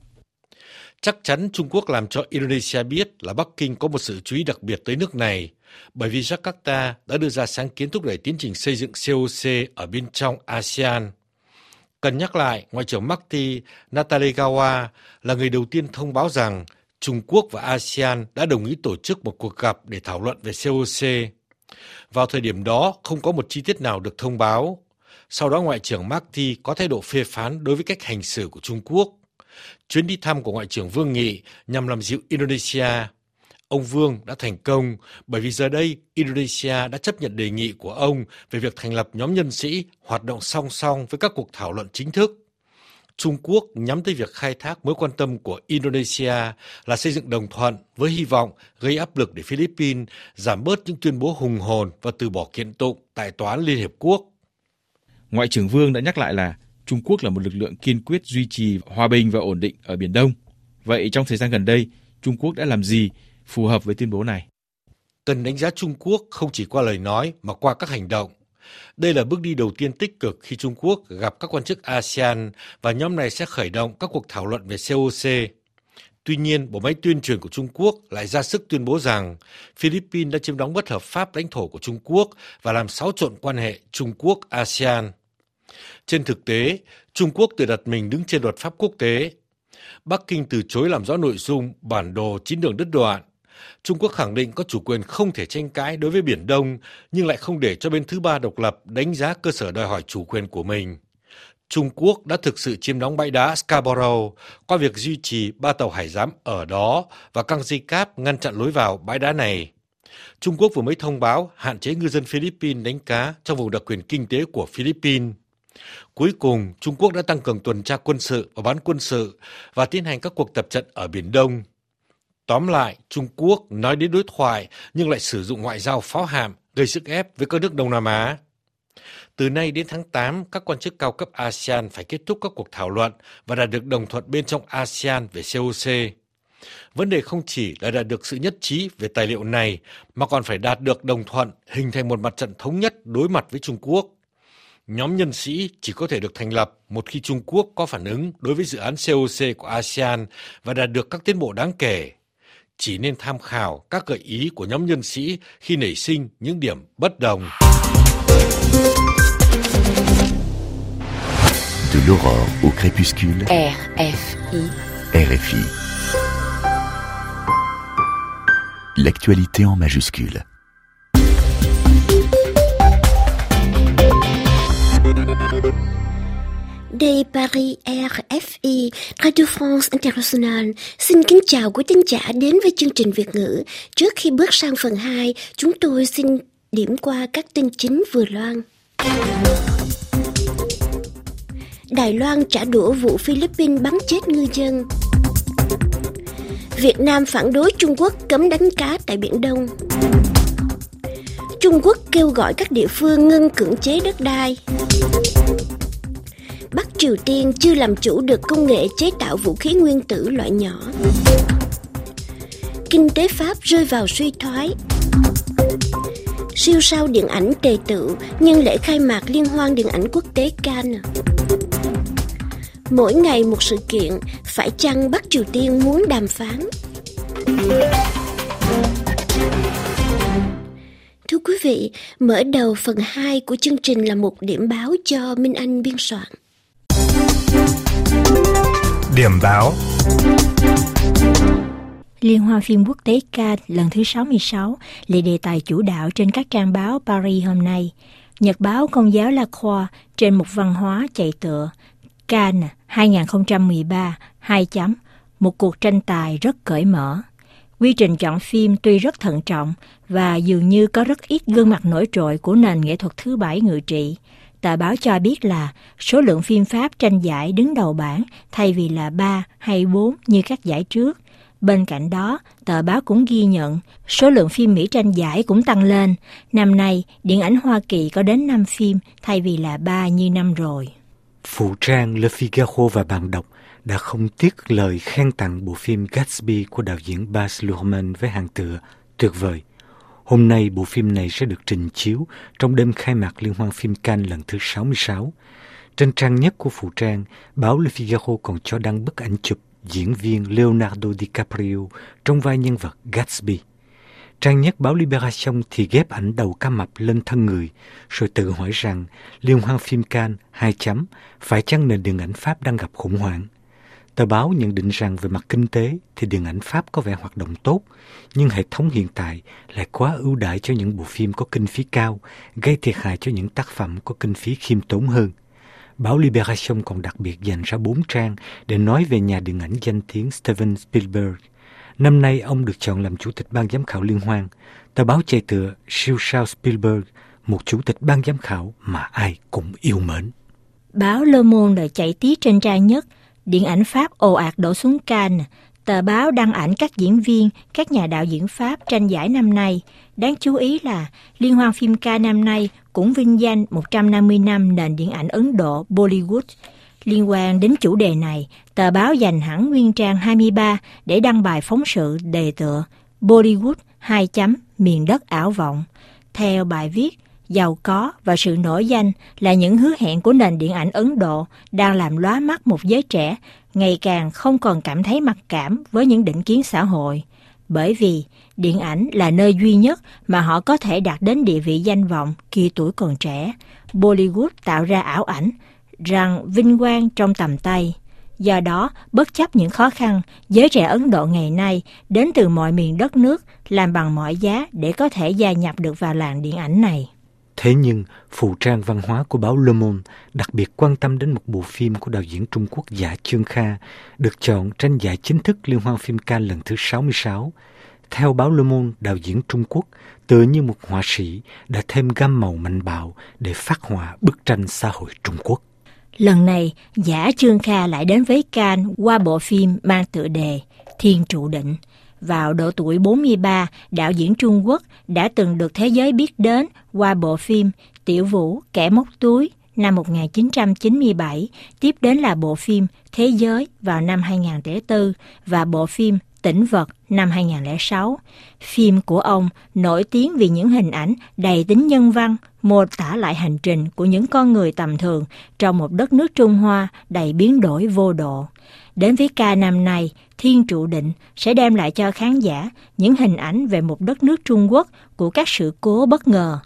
Chắc chắn Trung Quốc làm cho Indonesia biết là Bắc Kinh có một sự chú ý đặc biệt tới nước này, bởi vì Jakarta đã đưa ra sáng kiến thúc đẩy tiến trình xây dựng xê o xê ở bên trong a sê an. Cần nhắc lại, Ngoại trưởng Marty Natalegawa là người đầu tiên thông báo rằng Trung Quốc và a sê an đã đồng ý tổ chức một cuộc gặp để thảo luận về xê o xê. Vào thời điểm đó, không có một chi tiết nào được thông báo. Sau đó, Ngoại trưởng Marty có thái độ phê phán đối với cách hành xử của Trung Quốc. Chuyến đi thăm của Ngoại trưởng Vương Nghị nhằm làm dịu Indonesia. Ông Vương đã thành công bởi vì giờ đây Indonesia đã chấp nhận đề nghị của ông về việc thành lập nhóm nhân sĩ hoạt động song song với các cuộc thảo luận chính thức. Trung Quốc nhắm tới việc khai thác mối quan tâm của Indonesia là xây dựng đồng thuận với hy vọng gây áp lực để Philippines giảm bớt những tuyên bố hùng hồn và từ bỏ kiện tụng tại Tòa án Liên Hiệp Quốc. Ngoại trưởng Vương đã nhắc lại là Trung Quốc là một lực lượng kiên quyết duy trì hòa bình và ổn định ở Biển Đông. Vậy trong thời gian gần đây, Trung Quốc đã làm gì phù hợp với tuyên bố này? Cần đánh giá Trung Quốc không chỉ qua lời nói mà qua các hành động. Đây là bước đi đầu tiên tích cực khi Trung Quốc gặp các quan chức a sê an và nhóm này sẽ khởi động các cuộc thảo luận về xê o xê. Tuy nhiên, bộ máy tuyên truyền của Trung Quốc lại ra sức tuyên bố rằng Philippines đã chiếm đóng bất hợp pháp lãnh thổ của Trung Quốc và làm xáo trộn quan hệ Trung Quốc-a sê an. Trên thực tế, Trung Quốc tự đặt mình đứng trên luật pháp quốc tế. Bắc Kinh từ chối làm rõ nội dung bản đồ chín đường đứt đoạn. Trung Quốc khẳng định có chủ quyền không thể tranh cãi đối với Biển Đông, nhưng lại không để cho bên thứ ba độc lập đánh giá cơ sở đòi hỏi chủ quyền của mình. Trung Quốc đã thực sự chiếm đóng bãi đá Scarborough qua việc duy trì ba tàu hải giám ở đó và căng dây cáp ngăn chặn lối vào bãi đá này. Trung Quốc vừa mới thông báo hạn chế ngư dân Philippines đánh cá trong vùng đặc quyền kinh tế của Philippines. Cuối cùng, Trung Quốc đã tăng cường tuần tra quân sự và bán quân sự và tiến hành các cuộc tập trận ở Biển Đông. Tóm lại, Trung Quốc nói đến đối thoại nhưng lại sử dụng ngoại giao pháo hạm gây sức ép với các nước Đông Nam Á. Từ nay đến tháng tám, các quan chức cao cấp a sê an phải kết thúc các cuộc thảo luận và đạt được đồng thuận bên trong a sê an về xê o xê. Vấn đề không chỉ là đạt được sự nhất trí về tài liệu này, mà còn phải đạt được đồng thuận hình thành một mặt trận thống nhất đối mặt với Trung Quốc. Nhóm nhân sĩ chỉ có thể được thành lập một khi Trung Quốc có phản ứng đối với dự án xê o xê của a sê an và đạt được các tiến bộ đáng kể. Chỉ nên tham khảo các gợi ý của nhóm nhân sĩ khi nảy sinh những điểm bất đồng. De l'aurore au crépuscule. R F I. R F I. L'actualité en majuscule. Đây Paris, R F I, Radio France International. Xin kính chào quý thính giả đến với chương trình Việt ngữ. Trước khi bước sang phần hai, chúng tôi xin điểm qua các tin chính vừa loan. Đài Loan trả đũa vụ Philippines bắn chết ngư dân. Việt Nam phản đối Trung Quốc cấm đánh cá tại Biển Đông. Trung Quốc kêu gọi các địa phương ngưng cưỡng chế đất đai. Bắc Triều Tiên chưa làm chủ được công nghệ chế tạo vũ khí nguyên tử loại nhỏ. Kinh tế Pháp rơi vào suy thoái. Siêu sao điện ảnh tề tựu nhân lễ khai mạc Liên hoan điện ảnh quốc tế Cannes. Mỗi ngày một sự kiện, phải chăng Bắc Triều Tiên muốn đàm phán? Thưa quý vị, mở đầu phần hai của chương trình là một điểm báo cho Minh Anh biên soạn. Điểm báo. Liên hoan phim quốc tế Cannes lần thứ sáu mươi sáu là đề tài chủ đạo trên các trang báo Paris hôm nay. Nhật báo Công giáo La Croix trên mục văn hóa chạy tựa Cannes hai không một ba, hai chấm, một cuộc tranh tài rất cởi mở. Quy trình chọn phim tuy rất thận trọng và dường như có rất ít gương mặt nổi trội của nền nghệ thuật thứ bảy ngự trị. Tờ báo cho biết là số lượng phim Pháp tranh giải đứng đầu bảng thay vì là ba hay bốn như các giải trước. Bên cạnh đó, tờ báo cũng ghi nhận số lượng phim Mỹ tranh giải cũng tăng lên. Năm nay, điện ảnh Hoa Kỳ có đến năm phim thay vì là ba như năm rồi. Phụ trang Le Figaro và bạn đọc đã không tiếc lời khen tặng bộ phim Gatsby của đạo diễn Baz Luhrmann với hàng tựa tuyệt vời. Hôm nay, bộ phim này sẽ được trình chiếu trong đêm khai mạc Liên hoan phim Cannes lần thứ sáu mươi sáu. Trên trang nhất của phụ trang, báo Le Figaro còn cho đăng bức ảnh chụp diễn viên Leonardo DiCaprio trong vai nhân vật Gatsby. Trang nhất báo Libération thì ghép ảnh đầu cá mập lên thân người, rồi tự hỏi rằng Liên hoan phim Cannes hai chấm phải chăng nền điện ảnh Pháp đang gặp khủng hoảng. Tờ báo nhận định rằng về mặt kinh tế thì điện ảnh Pháp có vẻ hoạt động tốt, nhưng hệ thống hiện tại lại quá ưu đãi cho những bộ phim có kinh phí cao, gây thiệt hại cho những tác phẩm có kinh phí khiêm tốn hơn. Báo Libération còn đặc biệt dành ra bốn trang để nói về nhà điện ảnh danh tiếng Steven Spielberg. Năm nay ông được chọn làm chủ tịch ban giám khảo liên hoan. Tờ báo chạy tựa Siêu sao Spielberg, một chủ tịch ban giám khảo mà ai cũng yêu mến. Báo Le Monde chạy tiết trên trang nhất, điện ảnh Pháp ồ ạt đổ xuống Cannes. Tờ báo đăng ảnh các diễn viên, các nhà đạo diễn Pháp tranh giải năm nay. Đáng chú ý là Liên hoan phim Cannes năm nay cũng vinh danh một trăm năm mươi năm nền điện ảnh Ấn Độ Bollywood. Liên quan đến chủ đề này, tờ báo dành hẳn nguyên trang hai mươi ba để đăng bài phóng sự đề tựa Bollywood hai chấm miền đất ảo vọng. Theo bài viết, giàu có và sự nổi danh là những hứa hẹn của nền điện ảnh Ấn Độ đang làm lóa mắt một giới trẻ ngày càng không còn cảm thấy mặc cảm với những định kiến xã hội. Bởi vì điện ảnh là nơi duy nhất mà họ có thể đạt đến địa vị danh vọng khi tuổi còn trẻ. Bollywood tạo ra ảo ảnh rằng vinh quang trong tầm tay. Do đó, bất chấp những khó khăn, giới trẻ Ấn Độ ngày nay đến từ mọi miền đất nước làm bằng mọi giá để có thể gia nhập được vào làng điện ảnh này. Thế nhưng, phụ trang văn hóa của báo Le Monde đặc biệt quan tâm đến một bộ phim của đạo diễn Trung Quốc Dạ Chương Kha được chọn tranh giải chính thức Liên hoan phim Cannes lần thứ sáu mươi sáu. Theo báo Le Monde, đạo diễn Trung Quốc tựa như một họa sĩ đã thêm gam màu mạnh bạo để phác họa bức tranh xã hội Trung Quốc. Lần này, Dạ Chương Kha lại đến với Cannes qua bộ phim mang tựa đề Thiên Trụ Định. Vào độ tuổi bốn mươi ba, đạo diễn Trung Quốc đã từng được thế giới biết đến qua bộ phim Tiểu Vũ Kẻ Móc Túi năm một nghìn chín trăm chín mươi bảy, tiếp đến là bộ phim Thế Giới vào năm hai nghìn lẻ bốn và bộ phim Tĩnh Vật năm hai nghìn lẻ sáu. Phim của ông nổi tiếng vì những hình ảnh đầy tính nhân văn, mô tả lại hành trình của những con người tầm thường trong một đất nước Trung Hoa đầy biến đổi vô độ. Đến với ca năm nay, Thiên Trụ Định sẽ đem lại cho khán giả những hình ảnh về một đất nước Trung Quốc của các sự cố bất ngờ.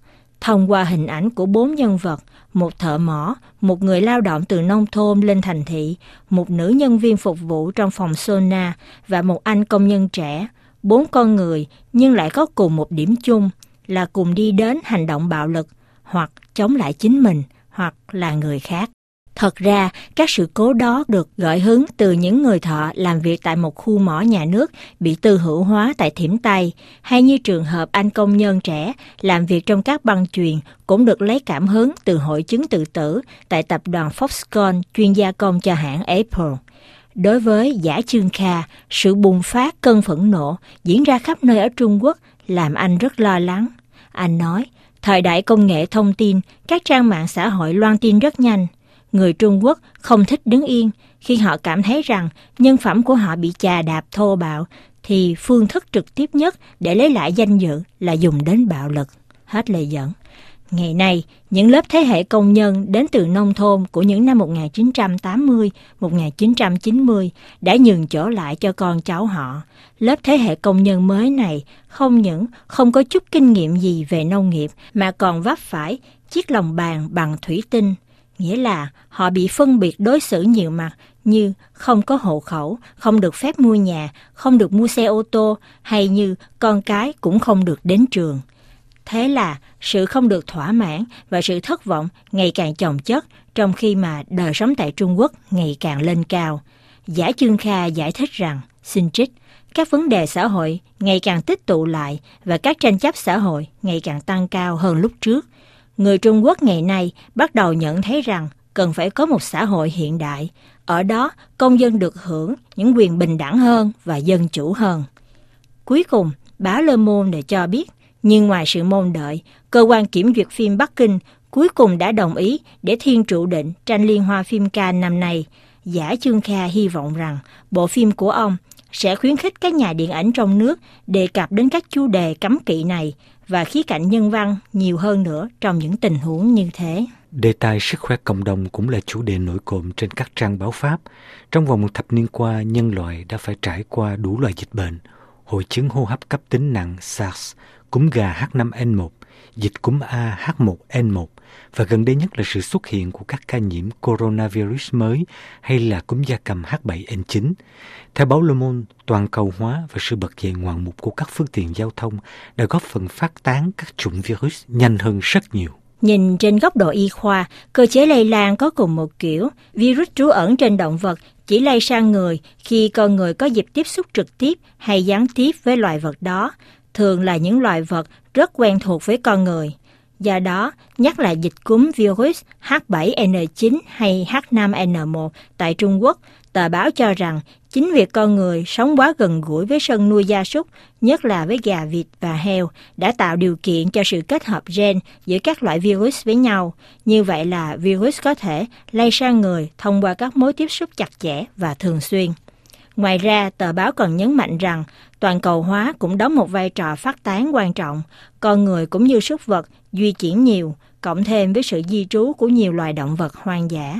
thông qua hình ảnh của bốn nhân vật, một thợ mỏ, một người lao động từ nông thôn lên thành thị, một nữ nhân viên phục vụ trong phòng sauna và một anh công nhân trẻ. Bốn con người nhưng lại có cùng một điểm chung là cùng đi đến hành động bạo lực, hoặc chống lại chính mình, hoặc là người khác. Thật ra, các sự cố đó được gợi hứng từ những người thợ làm việc tại một khu mỏ nhà nước bị tư hữu hóa tại Thiểm Tây, hay như trường hợp anh công nhân trẻ làm việc trong các băng chuyền cũng được lấy cảm hứng từ hội chứng tự tử tại tập đoàn Foxconn chuyên gia công cho hãng Apple. Đối với Giả Chương Kha, sự bùng phát cơn phẫn nộ diễn ra khắp nơi ở Trung Quốc làm anh rất lo lắng. Anh nói, thời đại công nghệ thông tin, các trang mạng xã hội loan tin rất nhanh. Người Trung Quốc không thích đứng yên. Khi họ cảm thấy rằng nhân phẩm của họ bị chà đạp thô bạo, thì phương thức trực tiếp nhất để lấy lại danh dự là dùng đến bạo lực. Hết lời dẫn. Ngày nay, những lớp thế hệ công nhân đến từ nông thôn của những năm một nghìn chín trăm tám mươi, một nghìn chín trăm chín mươi đã nhường chỗ lại cho con cháu họ. Lớp thế hệ công nhân mới này không những không có chút kinh nghiệm gì về nông nghiệp mà còn vấp phải chiếc lồng bàn bằng thủy tinh. Nghĩa là họ bị phân biệt đối xử nhiều mặt như không có hộ khẩu, không được phép mua nhà, không được mua xe ô tô, hay như con cái cũng không được đến trường. Thế là sự không được thỏa mãn và sự thất vọng ngày càng chồng chất, trong khi mà đời sống tại Trung Quốc ngày càng lên cao. Giả Chương Kha giải thích rằng, xin trích, các vấn đề xã hội ngày càng tích tụ lại và các tranh chấp xã hội ngày càng tăng cao hơn lúc trước. Người Trung Quốc ngày nay bắt đầu nhận thấy rằng cần phải có một xã hội hiện đại. Ở đó, công dân được hưởng những quyền bình đẳng hơn và dân chủ hơn. Cuối cùng, báo Le Monde cho biết, nhưng ngoài sự mong đợi, cơ quan kiểm duyệt phim Bắc Kinh cuối cùng đã đồng ý để Thiên Trụ Định tranh liên hoa phim Cannes năm nay. Giả Chương Kha hy vọng rằng bộ phim của ông sẽ khuyến khích các nhà điện ảnh trong nước đề cập đến các chủ đề cấm kỵ này và khía cạnh nhân văn nhiều hơn nữa trong những tình huống như thế. Đề tài sức khỏe cộng đồng cũng là chủ đề nổi cộm trên các trang báo Pháp. Trong vòng một thập niên qua, nhân loại đã phải trải qua đủ loại dịch bệnh, hội chứng hô hấp cấp tính nặng SARS, cúm gà H năm N một, dịch cúm A H một N một và gần đây nhất là sự xuất hiện của các ca nhiễm coronavirus mới hay là cúm gia cầm H bảy N chín. Theo báo Le Monde, toàn cầu hóa và sự bật dậy ngoạn mục của các phương tiện giao thông đã góp phần phát tán các chủng virus nhanh hơn rất nhiều. Nhìn trên góc độ y khoa, cơ chế lây lan có cùng một kiểu. Virus trú ẩn trên động vật chỉ lây sang người khi con người có dịp tiếp xúc trực tiếp hay gián tiếp với loài vật đó, thường là những loài vật rất quen thuộc với con người. Do đó, nhắc lại dịch cúm virus H bảy N chín hay H năm N một tại Trung Quốc, tờ báo cho rằng chính việc con người sống quá gần gũi với sân nuôi gia súc, nhất là với gà, vịt và heo, đã tạo điều kiện cho sự kết hợp gen giữa các loại virus với nhau. Như vậy là virus có thể lây sang người thông qua các mối tiếp xúc chặt chẽ và thường xuyên. Ngoài ra, tờ báo còn nhấn mạnh rằng toàn cầu hóa cũng đóng một vai trò phát tán quan trọng. Con người cũng như súc vật di chuyển nhiều, cộng thêm với sự di trú của nhiều loài động vật hoang dã.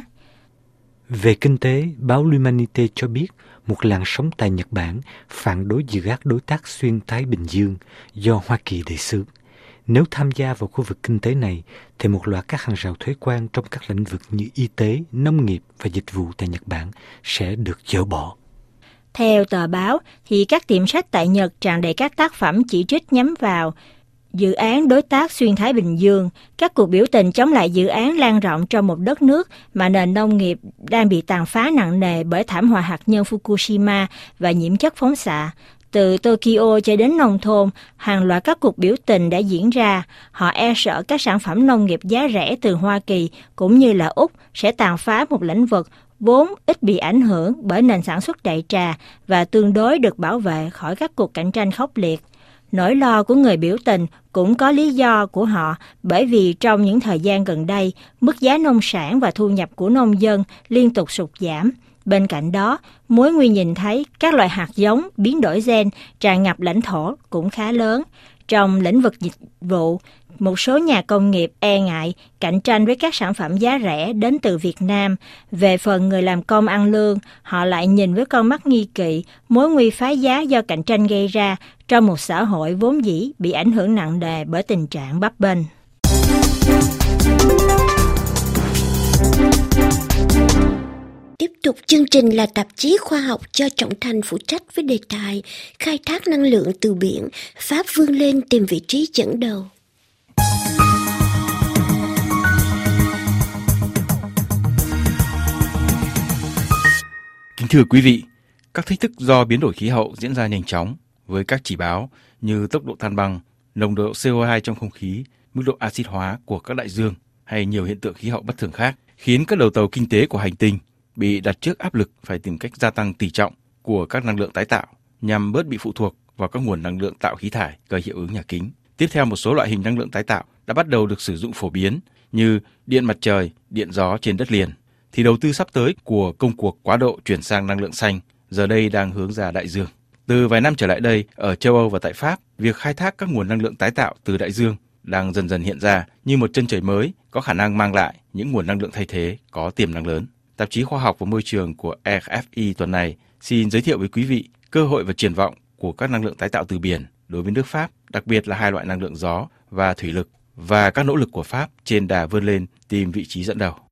Về kinh tế, báo L'Humanité cho biết một làn sóng tại Nhật Bản phản đối dự án đối tác xuyên Thái Bình Dương do Hoa Kỳ đề xướng. Nếu tham gia vào khu vực kinh tế này, thì một loạt các hàng rào thuế quan trong các lĩnh vực như y tế, nông nghiệp và dịch vụ tại Nhật Bản sẽ được dỡ bỏ. Theo tờ báo, thì các tiệm sách tại Nhật tràn đầy các tác phẩm chỉ trích nhắm vào dự án đối tác xuyên Thái Bình Dương. Các cuộc biểu tình chống lại dự án lan rộng trong một đất nước mà nền nông nghiệp đang bị tàn phá nặng nề bởi thảm họa hạt nhân Fukushima và nhiễm chất phóng xạ. Từ Tokyo cho đến nông thôn, hàng loạt các cuộc biểu tình đã diễn ra. Họ e sợ các sản phẩm nông nghiệp giá rẻ từ Hoa Kỳ cũng như là Úc sẽ tàn phá một lĩnh vực vốn ít bị ảnh hưởng bởi nền sản xuất đại trà và tương đối được bảo vệ khỏi các cuộc cạnh tranh khốc liệt. Nỗi lo của người biểu tình cũng có lý do của họ, bởi vì trong những thời gian gần đây, mức giá nông sản và thu nhập của nông dân liên tục sụt giảm. Bên cạnh đó, mối nguy nhìn thấy các loại hạt giống biến đổi gen tràn ngập lãnh thổ cũng khá lớn. Trong lĩnh vực dịch vụ, một số nhà công nghiệp e ngại cạnh tranh với các sản phẩm giá rẻ đến từ Việt Nam. Về phần người làm công ăn lương, họ lại nhìn với con mắt nghi kỵ mối nguy phá giá do cạnh tranh gây ra trong một xã hội vốn dĩ bị ảnh hưởng nặng nề bởi tình trạng bấp bênh. Tiếp tục chương trình là tạp chí khoa học do Trọng Thành phụ trách với đề tài khai thác năng lượng từ biển, Pháp vươn lên tìm vị trí dẫn đầu. Kính thưa quý vị, các thách thức do biến đổi khí hậu diễn ra nhanh chóng với các chỉ báo như tốc độ than băng, nồng độ xê o hai trong không khí, mức độ axit hóa của các đại dương hay nhiều hiện tượng khí hậu bất thường khác, khiến các đầu tàu kinh tế của hành tinh bị đặt trước áp lực phải tìm cách gia tăng tỷ trọng của các năng lượng tái tạo nhằm bớt bị phụ thuộc vào các nguồn năng lượng tạo khí thải gây hiệu ứng nhà kính. Tiếp theo, một số loại hình năng lượng tái tạo đã bắt đầu được sử dụng phổ biến như điện mặt trời, điện gió trên đất liền. Thì đầu tư sắp tới của công cuộc quá độ chuyển sang năng lượng xanh giờ đây đang hướng ra đại dương. Từ vài năm trở lại đây, ở châu Âu và tại Pháp, việc khai thác các nguồn năng lượng tái tạo từ đại dương đang dần dần hiện ra như một chân trời mới có khả năng mang lại những nguồn năng lượng thay thế có tiềm năng lớn. Tạp chí Khoa học và Môi trường của e ép i tuần này xin giới thiệu với quý vị cơ hội và triển vọng của các năng lượng tái tạo từ biển đối với nước Pháp, đặc biệt là hai loại năng lượng gió và thủy lực, và các nỗ lực của Pháp trên đà vươn lên tìm vị trí dẫn đầu.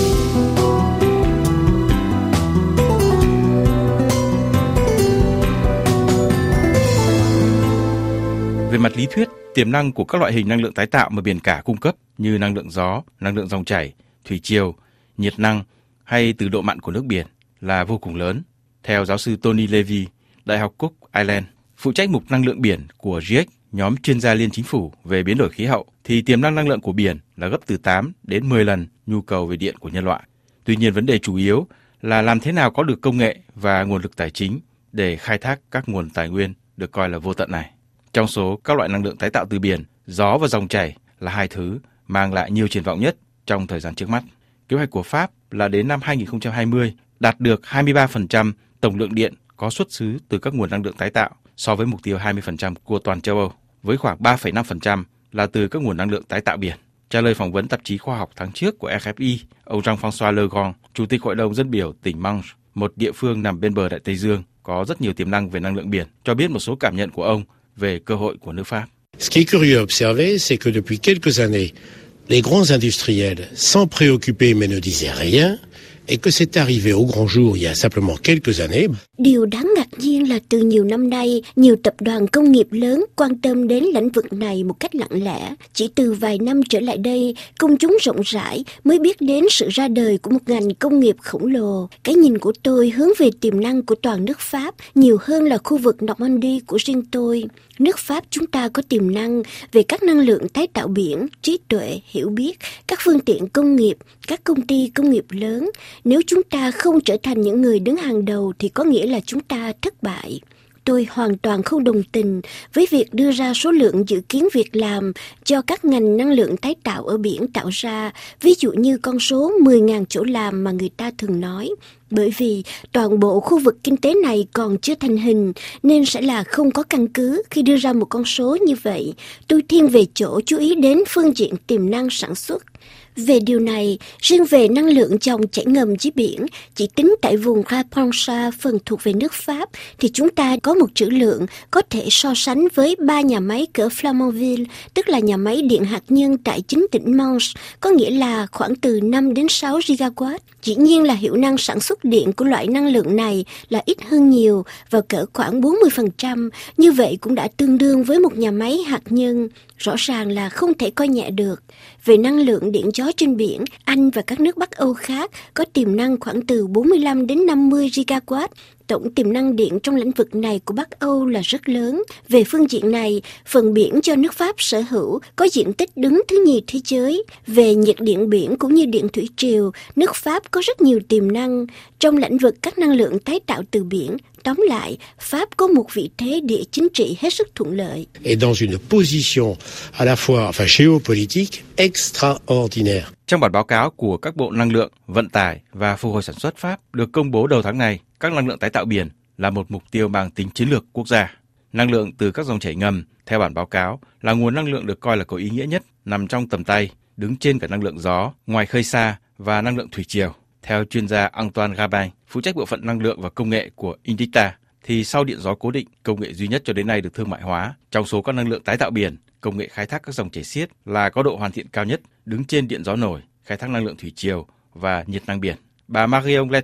Về mặt lý thuyết, tiềm năng của các loại hình năng lượng tái tạo mà biển cả cung cấp như năng lượng gió, năng lượng dòng chảy, thủy triều, nhiệt năng hay từ độ mặn của nước biển là vô cùng lớn. Theo giáo sư Tony Levy, Đại học Cook Island, phụ trách mục năng lượng biển của giê i ếch, nhóm chuyên gia liên chính phủ về biến đổi khí hậu, thì tiềm năng năng lượng của biển là gấp từ tám đến mười lần nhu cầu về điện của nhân loại. Tuy nhiên, vấn đề chủ yếu là làm thế nào có được công nghệ và nguồn lực tài chính để khai thác các nguồn tài nguyên được coi là vô tận này. Trong số các loại năng lượng tái tạo từ biển, gió và dòng chảy là hai thứ mang lại nhiều triển vọng nhất trong thời gian trước mắt. Kế hoạch của Pháp là đến năm hai không hai không đạt được hai mươi ba phần trăm tổng lượng điện có xuất xứ từ các nguồn năng lượng tái tạo so với mục tiêu hai mươi phần trăm của toàn châu Âu, với khoảng ba phẩy năm phần trăm là từ các nguồn năng lượng tái tạo biển. Trả lời phỏng vấn tạp chí khoa học tháng trước của e ép i, ông Jean-François Legrand, Chủ tịch Hội đồng Dân biểu tỉnh Manche, một địa phương nằm bên bờ Đại Tây Dương, có rất nhiều tiềm năng về năng lượng biển, cho biết một số cảm nhận của ông về cơ hội của nước Pháp. Ce qui est curieux à observer, c'est que depuis quelques années, les grands industriels s'en préoccupaient mais ne disaient rien, et que c'est arrivé au grand jour il y a simplement quelques années. Điều đáng ngạc nhiên là từ nhiều năm nay, nhiều tập đoàn công nghiệp lớn quan tâm đến lĩnh vực này một cách lặng lẽ. Chỉ từ vài năm trở lại đây, công chúng rộng rãi mới biết đến sự ra đời của một ngành công nghiệp khổng lồ. Cái nhìn của tôi hướng về tiềm năng của toàn nước Pháp nhiều hơn là khu vực Normandy của riêng tôi. Nước Pháp chúng ta có tiềm năng về các năng lượng tái tạo biển, trí tuệ, hiểu biết, các phương tiện công nghiệp, các công ty công nghiệp lớn. Nếu chúng ta không trở thành những người đứng hàng đầu thì có nghĩa là chúng ta thất bại. Tôi hoàn toàn không đồng tình với việc đưa ra số lượng dự kiến việc làm cho các ngành năng lượng tái tạo ở biển tạo ra, ví dụ như con số mười nghìn chỗ làm mà người ta thường nói. Bởi vì toàn bộ khu vực kinh tế này còn chưa thành hình nên sẽ là không có căn cứ khi đưa ra một con số như vậy. Tôi thiên về chỗ chú ý đến phương diện tiềm năng sản xuất. Về điều này, riêng về năng lượng dòng chảy ngầm dưới biển, chỉ tính tại vùng Rapansa phần thuộc về nước Pháp, thì chúng ta có một trữ lượng có thể so sánh với ba nhà máy cỡ Flamanville, tức là nhà máy điện hạt nhân tại chính tỉnh Manche, có nghĩa là khoảng từ năm đến sáu gigawatt. Dĩ nhiên là hiệu năng sản xuất điện của loại năng lượng này là ít hơn nhiều, vào cỡ khoảng bốn mươi phần trăm, như vậy cũng đã tương đương với một nhà máy hạt nhân. Rõ ràng là không thể coi nhẹ được. Về năng lượng điện gió trên biển, Anh và các nước Bắc Âu khác có tiềm năng khoảng từ bốn mươi lăm đến năm mươi gigawatt. Tổng tiềm năng điện trong lĩnh vực này của Bắc Âu là rất lớn. Về phương diện này, phần biển do nước Pháp sở hữu có diện tích đứng thứ nhì thế giới. Về nhiệt điện biển cũng như điện thủy triều, nước Pháp có rất nhiều tiềm năng. Trong lĩnh vực các năng lượng tái tạo từ biển, tóm lại, Pháp có một vị thế địa chính trị hết sức thuận lợi. Et dans une position à la fois enfin géopolitique extraordinaire. Trong bản báo cáo của các bộ năng lượng, vận tải và phục hồi sản xuất Pháp được công bố đầu tháng này, các năng lượng tái tạo biển là một mục tiêu mang tính chiến lược quốc gia. Năng lượng từ các dòng chảy ngầm, theo bản báo cáo, là nguồn năng lượng được coi là có ý nghĩa nhất, nằm trong tầm tay, đứng trên cả năng lượng gió, ngoài khơi xa và năng lượng thủy triều. Theo chuyên gia Antoine Rabin, phụ trách bộ phận năng lượng và công nghệ của Indicta, thì sau điện gió cố định, công nghệ duy nhất cho đến nay được thương mại hóa. Trong số các năng lượng tái tạo biển, công nghệ khai thác các dòng chảy xiết là có độ hoàn thiện cao nhất, đứng trên điện gió nổi, khai thác năng lượng thủy triều và nhiệt năng biển. Bà Marion Letry,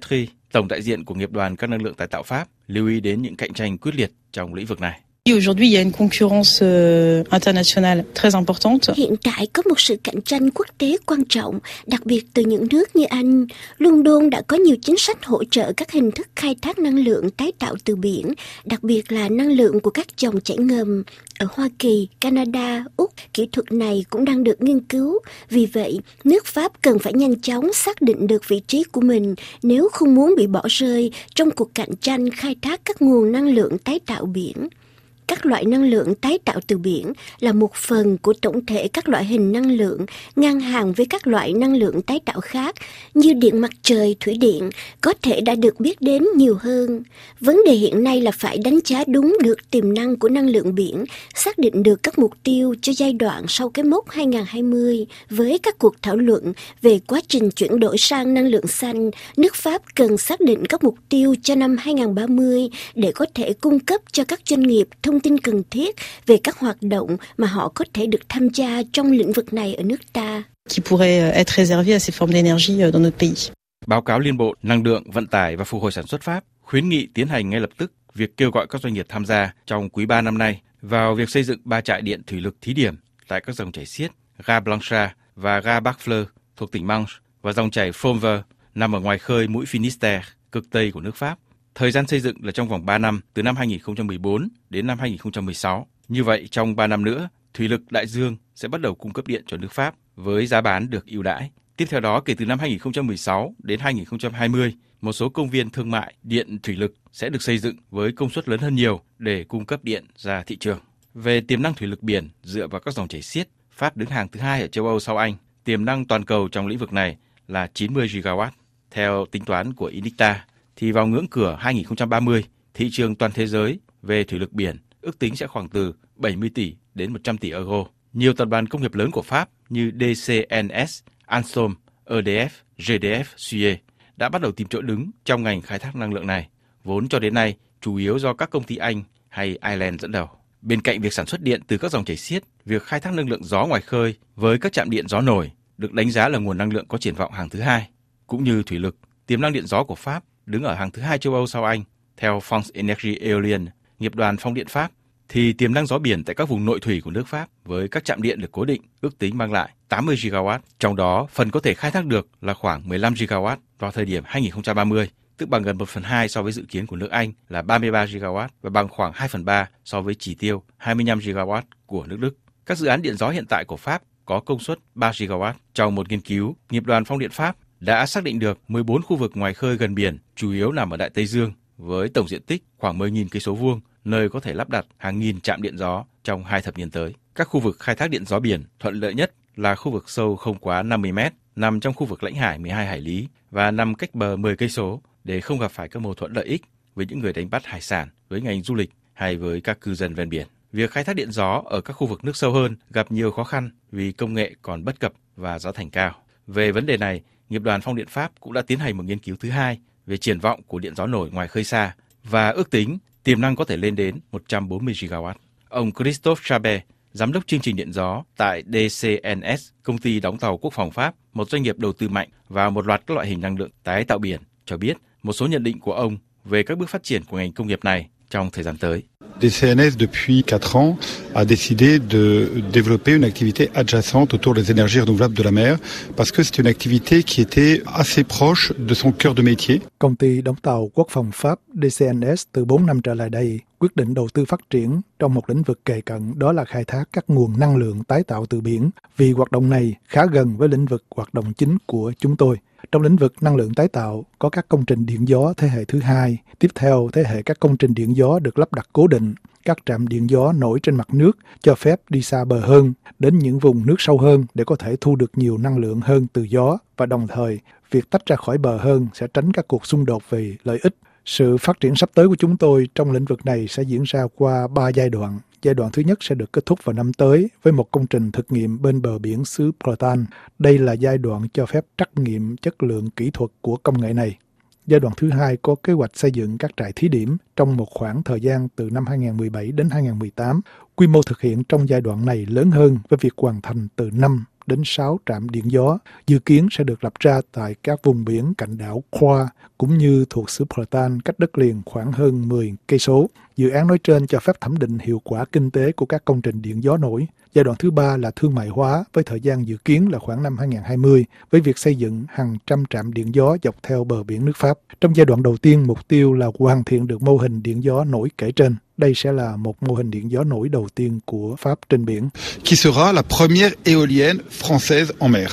Tổng đại diện của nghiệp đoàn các năng lượng tái tạo Pháp lưu ý đến những cạnh tranh quyết liệt trong lĩnh vực này. Aujourd'hui, il y a une concurrence internationale très importante. Hiện tại có một sự cạnh tranh quốc tế quan trọng, đặc biệt từ những nước như Anh. London đã có nhiều chính sách hỗ trợ các hình thức khai thác năng lượng tái tạo từ biển, đặc biệt là năng lượng của các dòng chảy ngầm. Ở Hoa Kỳ, Canada, Úc, kỹ thuật này cũng đang được nghiên cứu. Vì vậy, nước Pháp cần phải nhanh chóng xác định được vị trí của mình nếu không muốn bị bỏ rơi trong cuộc cạnh tranh khai thác các nguồn năng lượng tái tạo biển. Các loại năng lượng tái tạo từ biển là một phần của tổng thể các loại hình năng lượng ngang hàng với các loại năng lượng tái tạo khác như điện mặt trời, thủy điện có thể đã được biết đến nhiều hơn. Vấn đề hiện nay là phải đánh giá đúng được tiềm năng của năng lượng biển, xác định được các mục tiêu cho giai đoạn sau cái mốc hai không hai không. Với các cuộc thảo luận về quá trình chuyển đổi sang năng lượng xanh, nước Pháp cần xác định các mục tiêu cho năm hai không ba không để có thể cung cấp cho các doanh nghiệp thông tin cần thiết về các hoạt động mà họ có thể được tham gia trong lĩnh vực này ở nước ta. Qui pourrait être réservé à ces formes d'énergie dans notre pays. Báo cáo Liên Bộ Năng lượng, Vận tải và Phục hồi sản xuất Pháp khuyến nghị tiến hành ngay lập tức việc kêu gọi các doanh nghiệp tham gia trong quý ba năm nay vào việc xây dựng ba trại điện thủy lực thí điểm tại các dòng chảy xiết Gare Blanchard và Gare Barfleur thuộc tỉnh Manche và dòng chảy Fronver nằm ở ngoài khơi mũi Finistère, cực tây của nước Pháp. Thời gian xây dựng là trong vòng ba năm, từ năm hai không một bốn đến năm hai không một sáu. Như vậy, trong ba năm nữa, thủy lực đại dương sẽ bắt đầu cung cấp điện cho nước Pháp với giá bán được ưu đãi. Tiếp theo đó, kể từ năm hai không một sáu đến hai không hai không, một số công viên thương mại điện thủy lực sẽ được xây dựng với công suất lớn hơn nhiều để cung cấp điện ra thị trường. Về tiềm năng thủy lực biển dựa vào các dòng chảy xiết, Pháp đứng hàng thứ hai ở châu Âu sau Anh. Tiềm năng toàn cầu trong lĩnh vực này là chín mươi gigawatt. Theo tính toán của Inicta, thì vào ngưỡng cửa hai không ba không, thị trường toàn thế giới về thủy lực biển ước tính sẽ khoảng từ bảy mươi tỷ đến một trăm tỷ euro. Nhiều tập đoàn công nghiệp lớn của Pháp như đê xê en ét, Alstom, e đê ép, giê đê ép, Suez đã bắt đầu tìm chỗ đứng trong ngành khai thác năng lượng này, vốn cho đến nay chủ yếu do các công ty Anh hay Ireland dẫn đầu. Bên cạnh việc sản xuất điện từ các dòng chảy xiết, việc khai thác năng lượng gió ngoài khơi với các trạm điện gió nổi được đánh giá là nguồn năng lượng có triển vọng hàng thứ hai. Cũng như thủy lực, tiềm năng điện gió của Pháp đứng ở hàng thứ hai châu Âu sau Anh. Theo France Energie Éolienne, nghiệp đoàn phong điện Pháp, thì tiềm năng gió biển tại các vùng nội thủy của nước Pháp với các trạm điện được cố định ước tính mang lại tám mươi gigawatt, trong đó phần có thể khai thác được là khoảng mười lăm gigawatt vào thời điểm hai không ba không, tức bằng gần một phần hai so với dự kiến của nước Anh là ba mươi ba gigawatt và bằng khoảng hai phần ba so với chỉ tiêu hai mươi lăm gigawatt của nước Đức. Các dự án điện gió hiện tại của Pháp có công suất ba gigawatt. Trong một nghiên cứu, nghiệp đoàn phong điện Pháp đã xác định được mười bốn khu vực ngoài khơi gần biển, chủ yếu nằm ở Đại Tây Dương, với tổng diện tích khoảng mười nghìn cây số vuông, nơi có thể lắp đặt hàng nghìn trạm điện gió trong hai thập niên tới. Các khu vực khai thác điện gió biển thuận lợi nhất là khu vực sâu không quá năm mươi mét, nằm trong khu vực lãnh hải mười hai hải lý và nằm cách bờ mười cây số để không gặp phải các mâu thuẫn lợi ích với những người đánh bắt hải sản, với ngành du lịch hay với các cư dân ven biển. Việc khai thác điện gió ở các khu vực nước sâu hơn gặp nhiều khó khăn vì công nghệ còn bất cập và giá thành cao. Về vấn đề này, nghiệp đoàn phong điện Pháp cũng đã tiến hành một nghiên cứu thứ hai về triển vọng của điện gió nổi ngoài khơi xa và ước tính tiềm năng có thể lên đến một trăm bốn mươi gigawatt. Ông Christophe Chabet, giám đốc chương trình điện gió tại đê xê en ét, công ty đóng tàu quốc phòng Pháp, một doanh nghiệp đầu tư mạnh vào một loạt các loại hình năng lượng tái tạo biển, cho biết một số nhận định của ông về các bước phát triển của ngành công nghiệp này trong thời gian tới. đê xê en ét depuis quatre ans a décidé de développer une activité adjacente autour des énergies renouvelables de la mer parce que c'est une activité qui était assez proche de son cœur de métier. Công ty đóng tàu quốc phòng Pháp đê xê en ét từ bốn năm trở lại đây quyết định đầu tư phát triển trong một lĩnh vực kề cận, đó là khai thác các nguồn năng lượng tái tạo từ biển, vì hoạt động này khá gần với lĩnh vực hoạt động chính của chúng tôi. Trong lĩnh vực năng lượng tái tạo có các công trình điện gió thế hệ thứ hai, tiếp theo thế hệ các công trình điện gió được lắp đặt cố định, các trạm điện gió nổi trên mặt nước cho phép đi xa bờ hơn, đến những vùng nước sâu hơn để có thể thu được nhiều năng lượng hơn từ gió, và đồng thời việc tách ra khỏi bờ hơn sẽ tránh các cuộc xung đột về lợi ích. Sự phát triển sắp tới của chúng tôi trong lĩnh vực này sẽ diễn ra qua ba giai đoạn. Giai đoạn thứ nhất sẽ được kết thúc vào năm tới với một công trình thực nghiệm bên bờ biển xứ Bretagne. Đây là giai đoạn cho phép trắc nghiệm chất lượng kỹ thuật của công nghệ này. Giai đoạn thứ hai có kế hoạch xây dựng các trại thí điểm trong một khoảng thời gian từ năm hai không một bảy đến hai không một tám. Quy mô thực hiện trong giai đoạn này lớn hơn với việc hoàn thành từ năm đến sáu trạm điện gió, dự kiến sẽ được lập ra tại các vùng biển cạnh đảo Khoa cũng như thuộc xứ Bretagne cách đất liền khoảng hơn mười cây số. Dự án nói trên cho phép thẩm định hiệu quả kinh tế của các công trình điện gió nổi. Giai đoạn thứ ba là thương mại hóa với thời gian dự kiến là khoảng năm hai không hai không với việc xây dựng hàng trăm trạm điện gió dọc theo bờ biển nước Pháp. Trong giai đoạn đầu tiên, mục tiêu là hoàn thiện được mô hình điện gió nổi kể trên. Đây sẽ là một mô hình điện gió nổi đầu tiên của Pháp trên biển. Qui sera la première éolienne française en mer.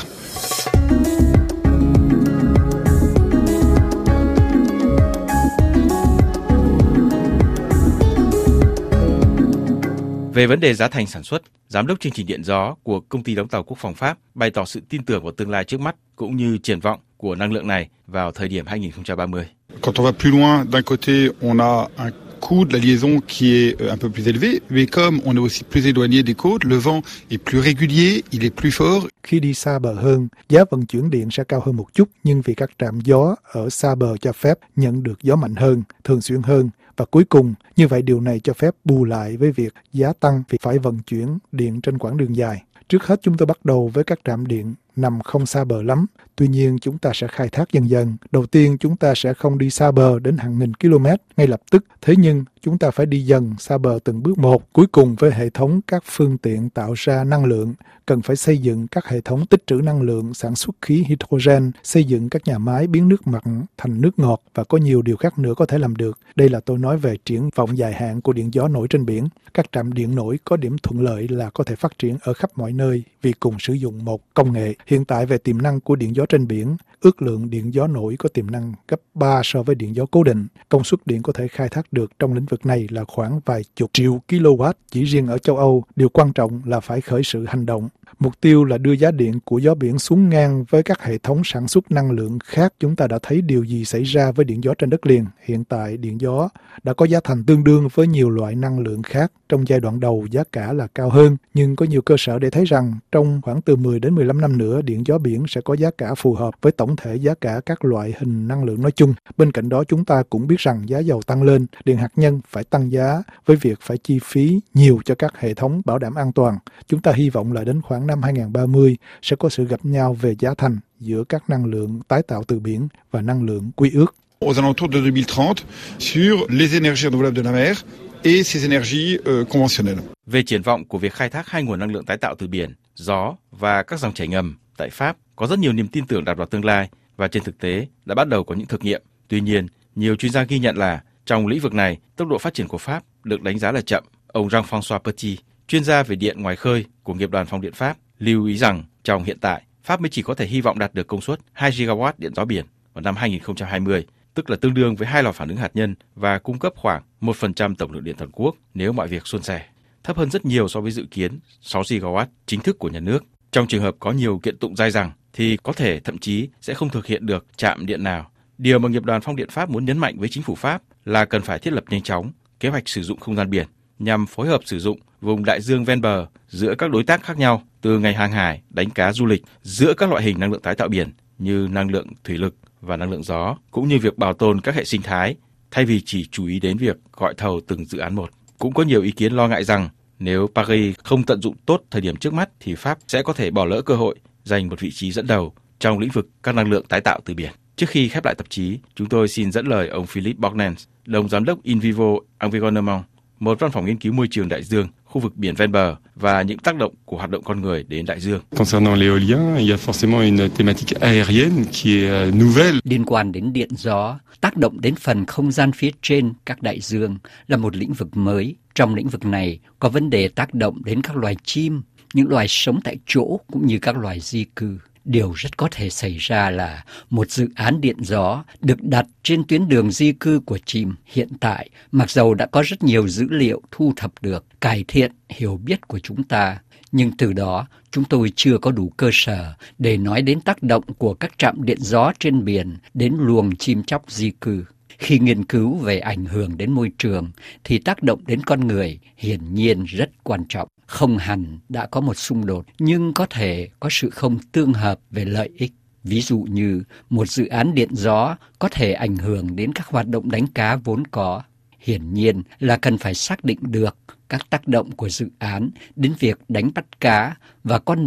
Về vấn đề giá thành sản xuất, giám đốc chương trình điện gió của công ty đóng tàu Quốc phòng Pháp bày tỏ sự tin tưởng vào tương lai trước mắt cũng như triển vọng của năng lượng này vào thời điểm hai không ba mươi. Quand on va plus loin, d'un côté, on a un coût de la liaison qui est un peu plus élevé, mais comme on est aussi plus éloigné des côtes, le vent est plus régulier, il est plus fort. Khi đi xa bờ hơn, giá vận chuyển điện sẽ cao hơn một chút, nhưng vì các trạm gió ở xa bờ cho phép nhận được gió mạnh hơn, thường xuyên hơn. Và cuối cùng, như vậy điều này cho phép bù lại với việc giá tăng vì phải vận chuyển điện trên quãng đường dài. Trước hết chúng tôi bắt đầu với các trạm điện nằm không xa bờ lắm. Tuy nhiên chúng ta sẽ khai thác dần dần. Đầu tiên chúng ta sẽ không đi xa bờ đến hàng nghìn km ngay lập tức. Thế nhưng chúng ta phải đi dần xa bờ từng bước một. Cuối cùng với hệ thống các phương tiện tạo ra năng lượng, cần phải xây dựng các hệ thống tích trữ năng lượng, sản xuất khí hydrogen, xây dựng các nhà máy biến nước mặn thành nước ngọt và có nhiều điều khác nữa có thể làm được. Đây là tôi nói về triển vọng dài hạn của điện gió nổi trên biển. Các trạm điện nổi có điểm thuận lợi là có thể phát triển ở khắp mọi nơi vì cùng sử dụng một công nghệ. Hiện tại về tiềm năng của điện gió trên biển, ước lượng điện gió nổi có tiềm năng gấp ba so với điện gió cố định. Công suất điện có thể khai thác được trong lĩnh vực này là khoảng vài chục triệu kW chỉ riêng ở châu Âu. Điều quan trọng là phải khởi sự hành động. Mục tiêu là đưa giá điện của gió biển xuống ngang với các hệ thống sản xuất năng lượng khác. Chúng ta đã thấy điều gì xảy ra với điện gió trên đất liền. Hiện tại điện gió đã có giá thành tương đương với nhiều loại năng lượng khác. Trong giai đoạn đầu giá cả là cao hơn, nhưng có nhiều cơ sở để thấy rằng trong khoảng từ mười đến mười lăm năm nữa, điện gió biển sẽ có giá cả phù hợp với tổng thể giá cả các loại hình năng lượng nói chung. Bên cạnh đó chúng ta cũng biết rằng giá dầu tăng lên, điện hạt nhân phải tăng giá với việc phải chi phí nhiều cho các hệ thống bảo đảm an toàn. Chúng ta hy vọng là đến khoảng năm hai không ba mươi sẽ có sự gặp nhau về giá thành giữa các năng lượng tái tạo từ biển và năng lượng quy ước. Aux alentours de deux mille trente sur les énergies renouvelables de la mer et ces énergies euh, conventionnelles. Về triển vọng của việc khai thác hai nguồn năng lượng tái tạo từ biển, gió và các dòng chảy ngầm, tại Pháp có rất nhiều niềm tin tưởng đặt vào tương lai và trên thực tế đã bắt đầu có những thực nghiệm. Tuy nhiên, nhiều chuyên gia ghi nhận là trong lĩnh vực này, tốc độ phát triển của Pháp được đánh giá là chậm. Ông Jean-François Petit, chuyên gia về điện ngoài khơi của Nghiệp đoàn Phong điện Pháp, lưu ý rằng trong hiện tại, Pháp mới chỉ có thể hy vọng đạt được công suất hai gigawatt điện gió biển vào năm hai không hai không, tức là tương đương với hai lò phản ứng hạt nhân và cung cấp khoảng một phần trăm tổng lượng điện toàn quốc nếu mọi việc suôn sẻ, thấp hơn rất nhiều so với dự kiến sáu gigawatt chính thức của nhà nước. Trong trường hợp có nhiều kiện tụng dai dẳng thì có thể thậm chí sẽ không thực hiện được trạm điện nào. Điều mà Nghiệp đoàn Phong điện Pháp muốn nhấn mạnh với chính phủ Pháp là cần phải thiết lập nhanh chóng kế hoạch sử dụng không gian biển nhằm phối hợp sử dụng vùng đại dương ven bờ giữa các đối tác khác nhau, từ ngành hàng hải, đánh cá, du lịch, giữa các loại hình năng lượng tái tạo biển như năng lượng thủy lực và năng lượng gió, cũng như việc bảo tồn các hệ sinh thái, thay vì chỉ chú ý đến việc gọi thầu từng dự án một. Cũng có nhiều ý kiến lo ngại rằng nếu Paris không tận dụng tốt thời điểm trước mắt thì Pháp sẽ có thể bỏ lỡ cơ hội giành một vị trí dẫn đầu trong lĩnh vực các năng lượng tái tạo từ biển. Trước khi khép lại tạp chí, chúng tôi xin dẫn lời ông Philippe Borgnens, đồng giám đốc In Vivo Environnement, một văn phòng nghiên cứu môi trường đại dương, khu vực biển ven bờ và những tác động của hoạt động con người đến đại dương. Concernant l'éolien, il y a forcément une thématique aérienne qui est nouvelle. Liên quan đến điện gió, tác động đến phần không gian phía trên các đại dương là một lĩnh vực mới. Trong lĩnh vực này có vấn đề tác động đến các loài chim, những loài sống tại chỗ cũng như các loài di cư. Điều rất có thể xảy ra là một dự án điện gió được đặt trên tuyến đường di cư của chim. Hiện tại, mặc dầu đã có rất nhiều dữ liệu thu thập được, cải thiện hiểu biết của chúng ta, nhưng từ đó chúng tôi chưa có đủ cơ sở để nói đến tác động của các trạm điện gió trên biển đến luồng chim chóc di cư. Khi nghiên cứu về ảnh hưởng đến môi trường thì tác động đến con người hiển nhiên rất quan trọng. Không hẳn đã có một xung đột, nhưng có thể có sự không tương hợp về lợi ích. Ví dụ như một dự án điện gió có thể ảnh hưởng đến các hoạt động đánh cá vốn có. Hiển nhiên là cần phải xác định được các tác động của dự án đến việc đánh bắt cá và con đường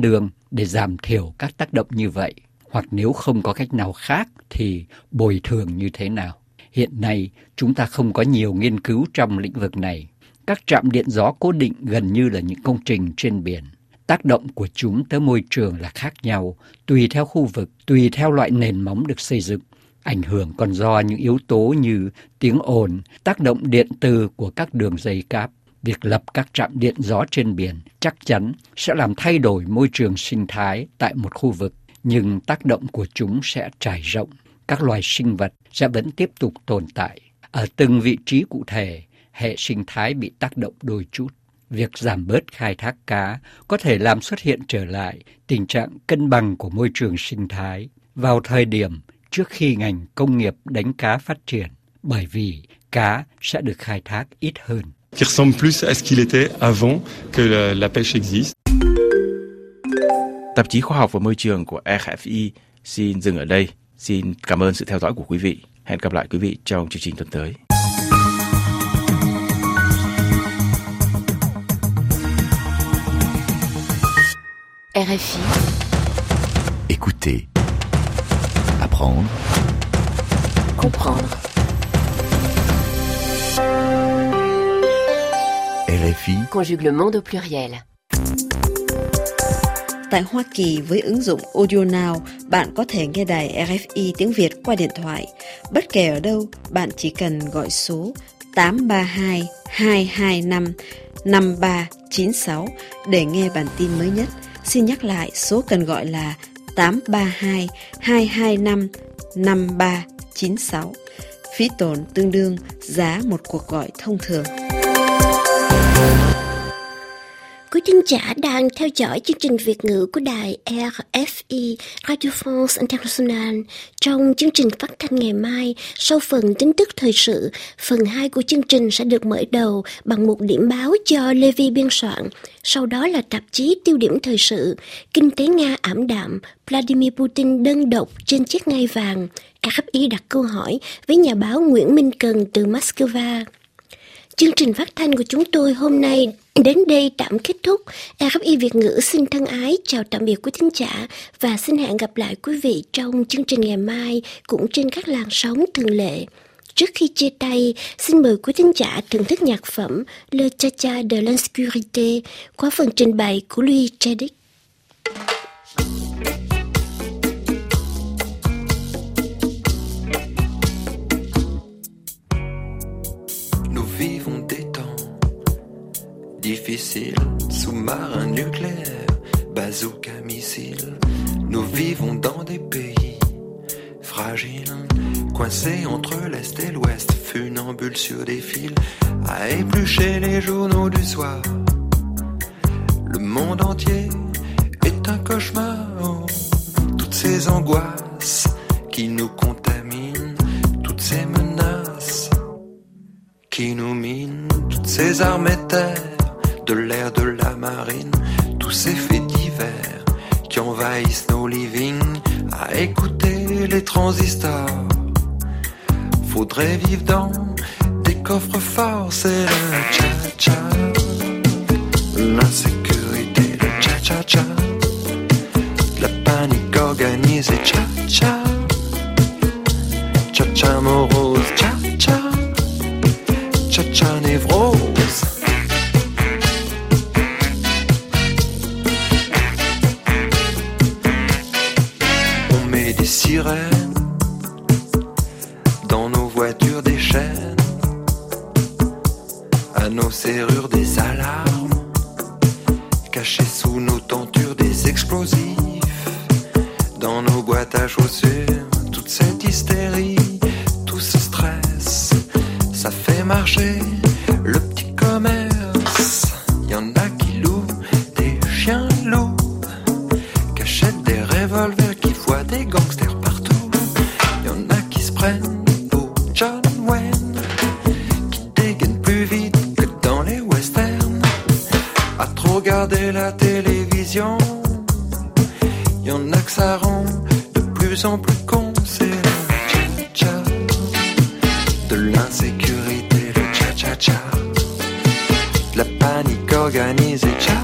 để giảm thiểu các tác động như vậy? Hoặc nếu không có cách nào khác thì bồi thường như thế nào? Hiện nay, chúng ta không có nhiều nghiên cứu trong lĩnh vực này. Các trạm điện gió cố định gần như là những công trình trên biển. Tác động của chúng tới môi trường là khác nhau, tùy theo khu vực, tùy theo loại nền móng được xây dựng. Ảnh hưởng còn do những yếu tố như tiếng ồn, tác động điện từ của các đường dây cáp. Việc lập các trạm điện gió trên biển chắc chắn sẽ làm thay đổi môi trường sinh thái tại một khu vực, nhưng tác động của chúng sẽ trải rộng. Các loài sinh vật sẽ vẫn tiếp tục tồn tại. Ở từng vị trí cụ thể, hệ sinh thái bị tác động đôi chút. Việc giảm bớt khai thác cá có thể làm xuất hiện trở lại tình trạng cân bằng của môi trường sinh thái vào thời điểm trước khi ngành công nghiệp đánh cá phát triển, bởi vì cá sẽ được khai thác ít hơn. Qui ressemble plus à ce qu'il était avant que la, la pêche existe. Tạp chí Khoa học và Môi trường của R F I xin dừng ở đây. Xin cảm ơn sự theo dõi của quý vị. Hẹn gặp lại quý vị trong chương trình tuần tới. R F I. Écoutez, apprendre, comprendre. R F I. Conjuglement au pluriel. Tại Hoa Kỳ, với ứng dụng Audio Now, bạn có thể nghe đài R F I tiếng Việt qua điện thoại. Bất kể ở đâu, bạn chỉ cần gọi số tám ba hai hai hai năm năm ba chín sáu để nghe bản tin mới nhất. Xin nhắc lại, số cần gọi là tám ba hai hai hai năm năm ba chín sáu. Phí tổn tương đương giá một cuộc gọi thông thường. Quý thính giả đang theo dõi chương trình Việt ngữ của đài R F I Radio France International. Trong chương trình phát thanh ngày mai, sau phần tin tức thời sự, phần hai của chương trình sẽ được mở đầu bằng một điểm báo do Lê Vi biên soạn. Sau đó là tạp chí tiêu điểm thời sự, kinh tế Nga ảm đạm, Vladimir Putin đơn độc trên chiếc ngai vàng. R F I đặt câu hỏi với nhà báo Nguyễn Minh Cần từ Moscow. Chương trình phát thanh của chúng tôi hôm nay đến đây tạm kết thúc. R F I Việt ngữ xin thân ái chào tạm biệt quý thính giả và xin hẹn gặp lại quý vị trong chương trình ngày mai cũng trên các làn sóng thường lệ. Trước khi chia tay, xin mời quý thính giả thưởng thức nhạc phẩm Le Cha-cha de l'Insécurité qua phần trình bày của Louis Chedic. Difficile, sous-marin nucléaire, bazooka missile. Nous vivons dans des pays fragiles, coincés entre l'Est et l'Ouest, funambules sur des fils, à éplucher les journaux du soir. Le monde entier est un cauchemar, oh, toutes ces angoisses qui nous contaminent, toutes ces menaces qui nous minent, toutes ces armées terres, de l'air, de la marine, tous ces faits divers qui envahissent nos livings, à écouter les transistors. Faudrait vivre dans des coffres forts, c'est le cha-cha, l'insécurité, le cha-cha-cha, la panique organisée, cha-cha, cha-cha morose, cha-cha, cha-cha névrose. Sirènes, dans nos voitures des chaînes, à nos serrures des alarmes, cachés sous nos tentures des explosifs, dans nos boîtes à chaussures, toute cette hystérie, tout ce stress, ça fait marcher le petit commerce. Y en a qui louent des chiens loups, qui achètent des revolvers, qui voient des gangsters partout. Y en a qui se prennent pour John Wayne, qui dégainent plus vite que dans les westerns. À trop regarder la télévision, y en a que ça rend de plus en plus con. C'est le cha-cha de l'insécurité, le cha-cha-cha, la panique organisée, cha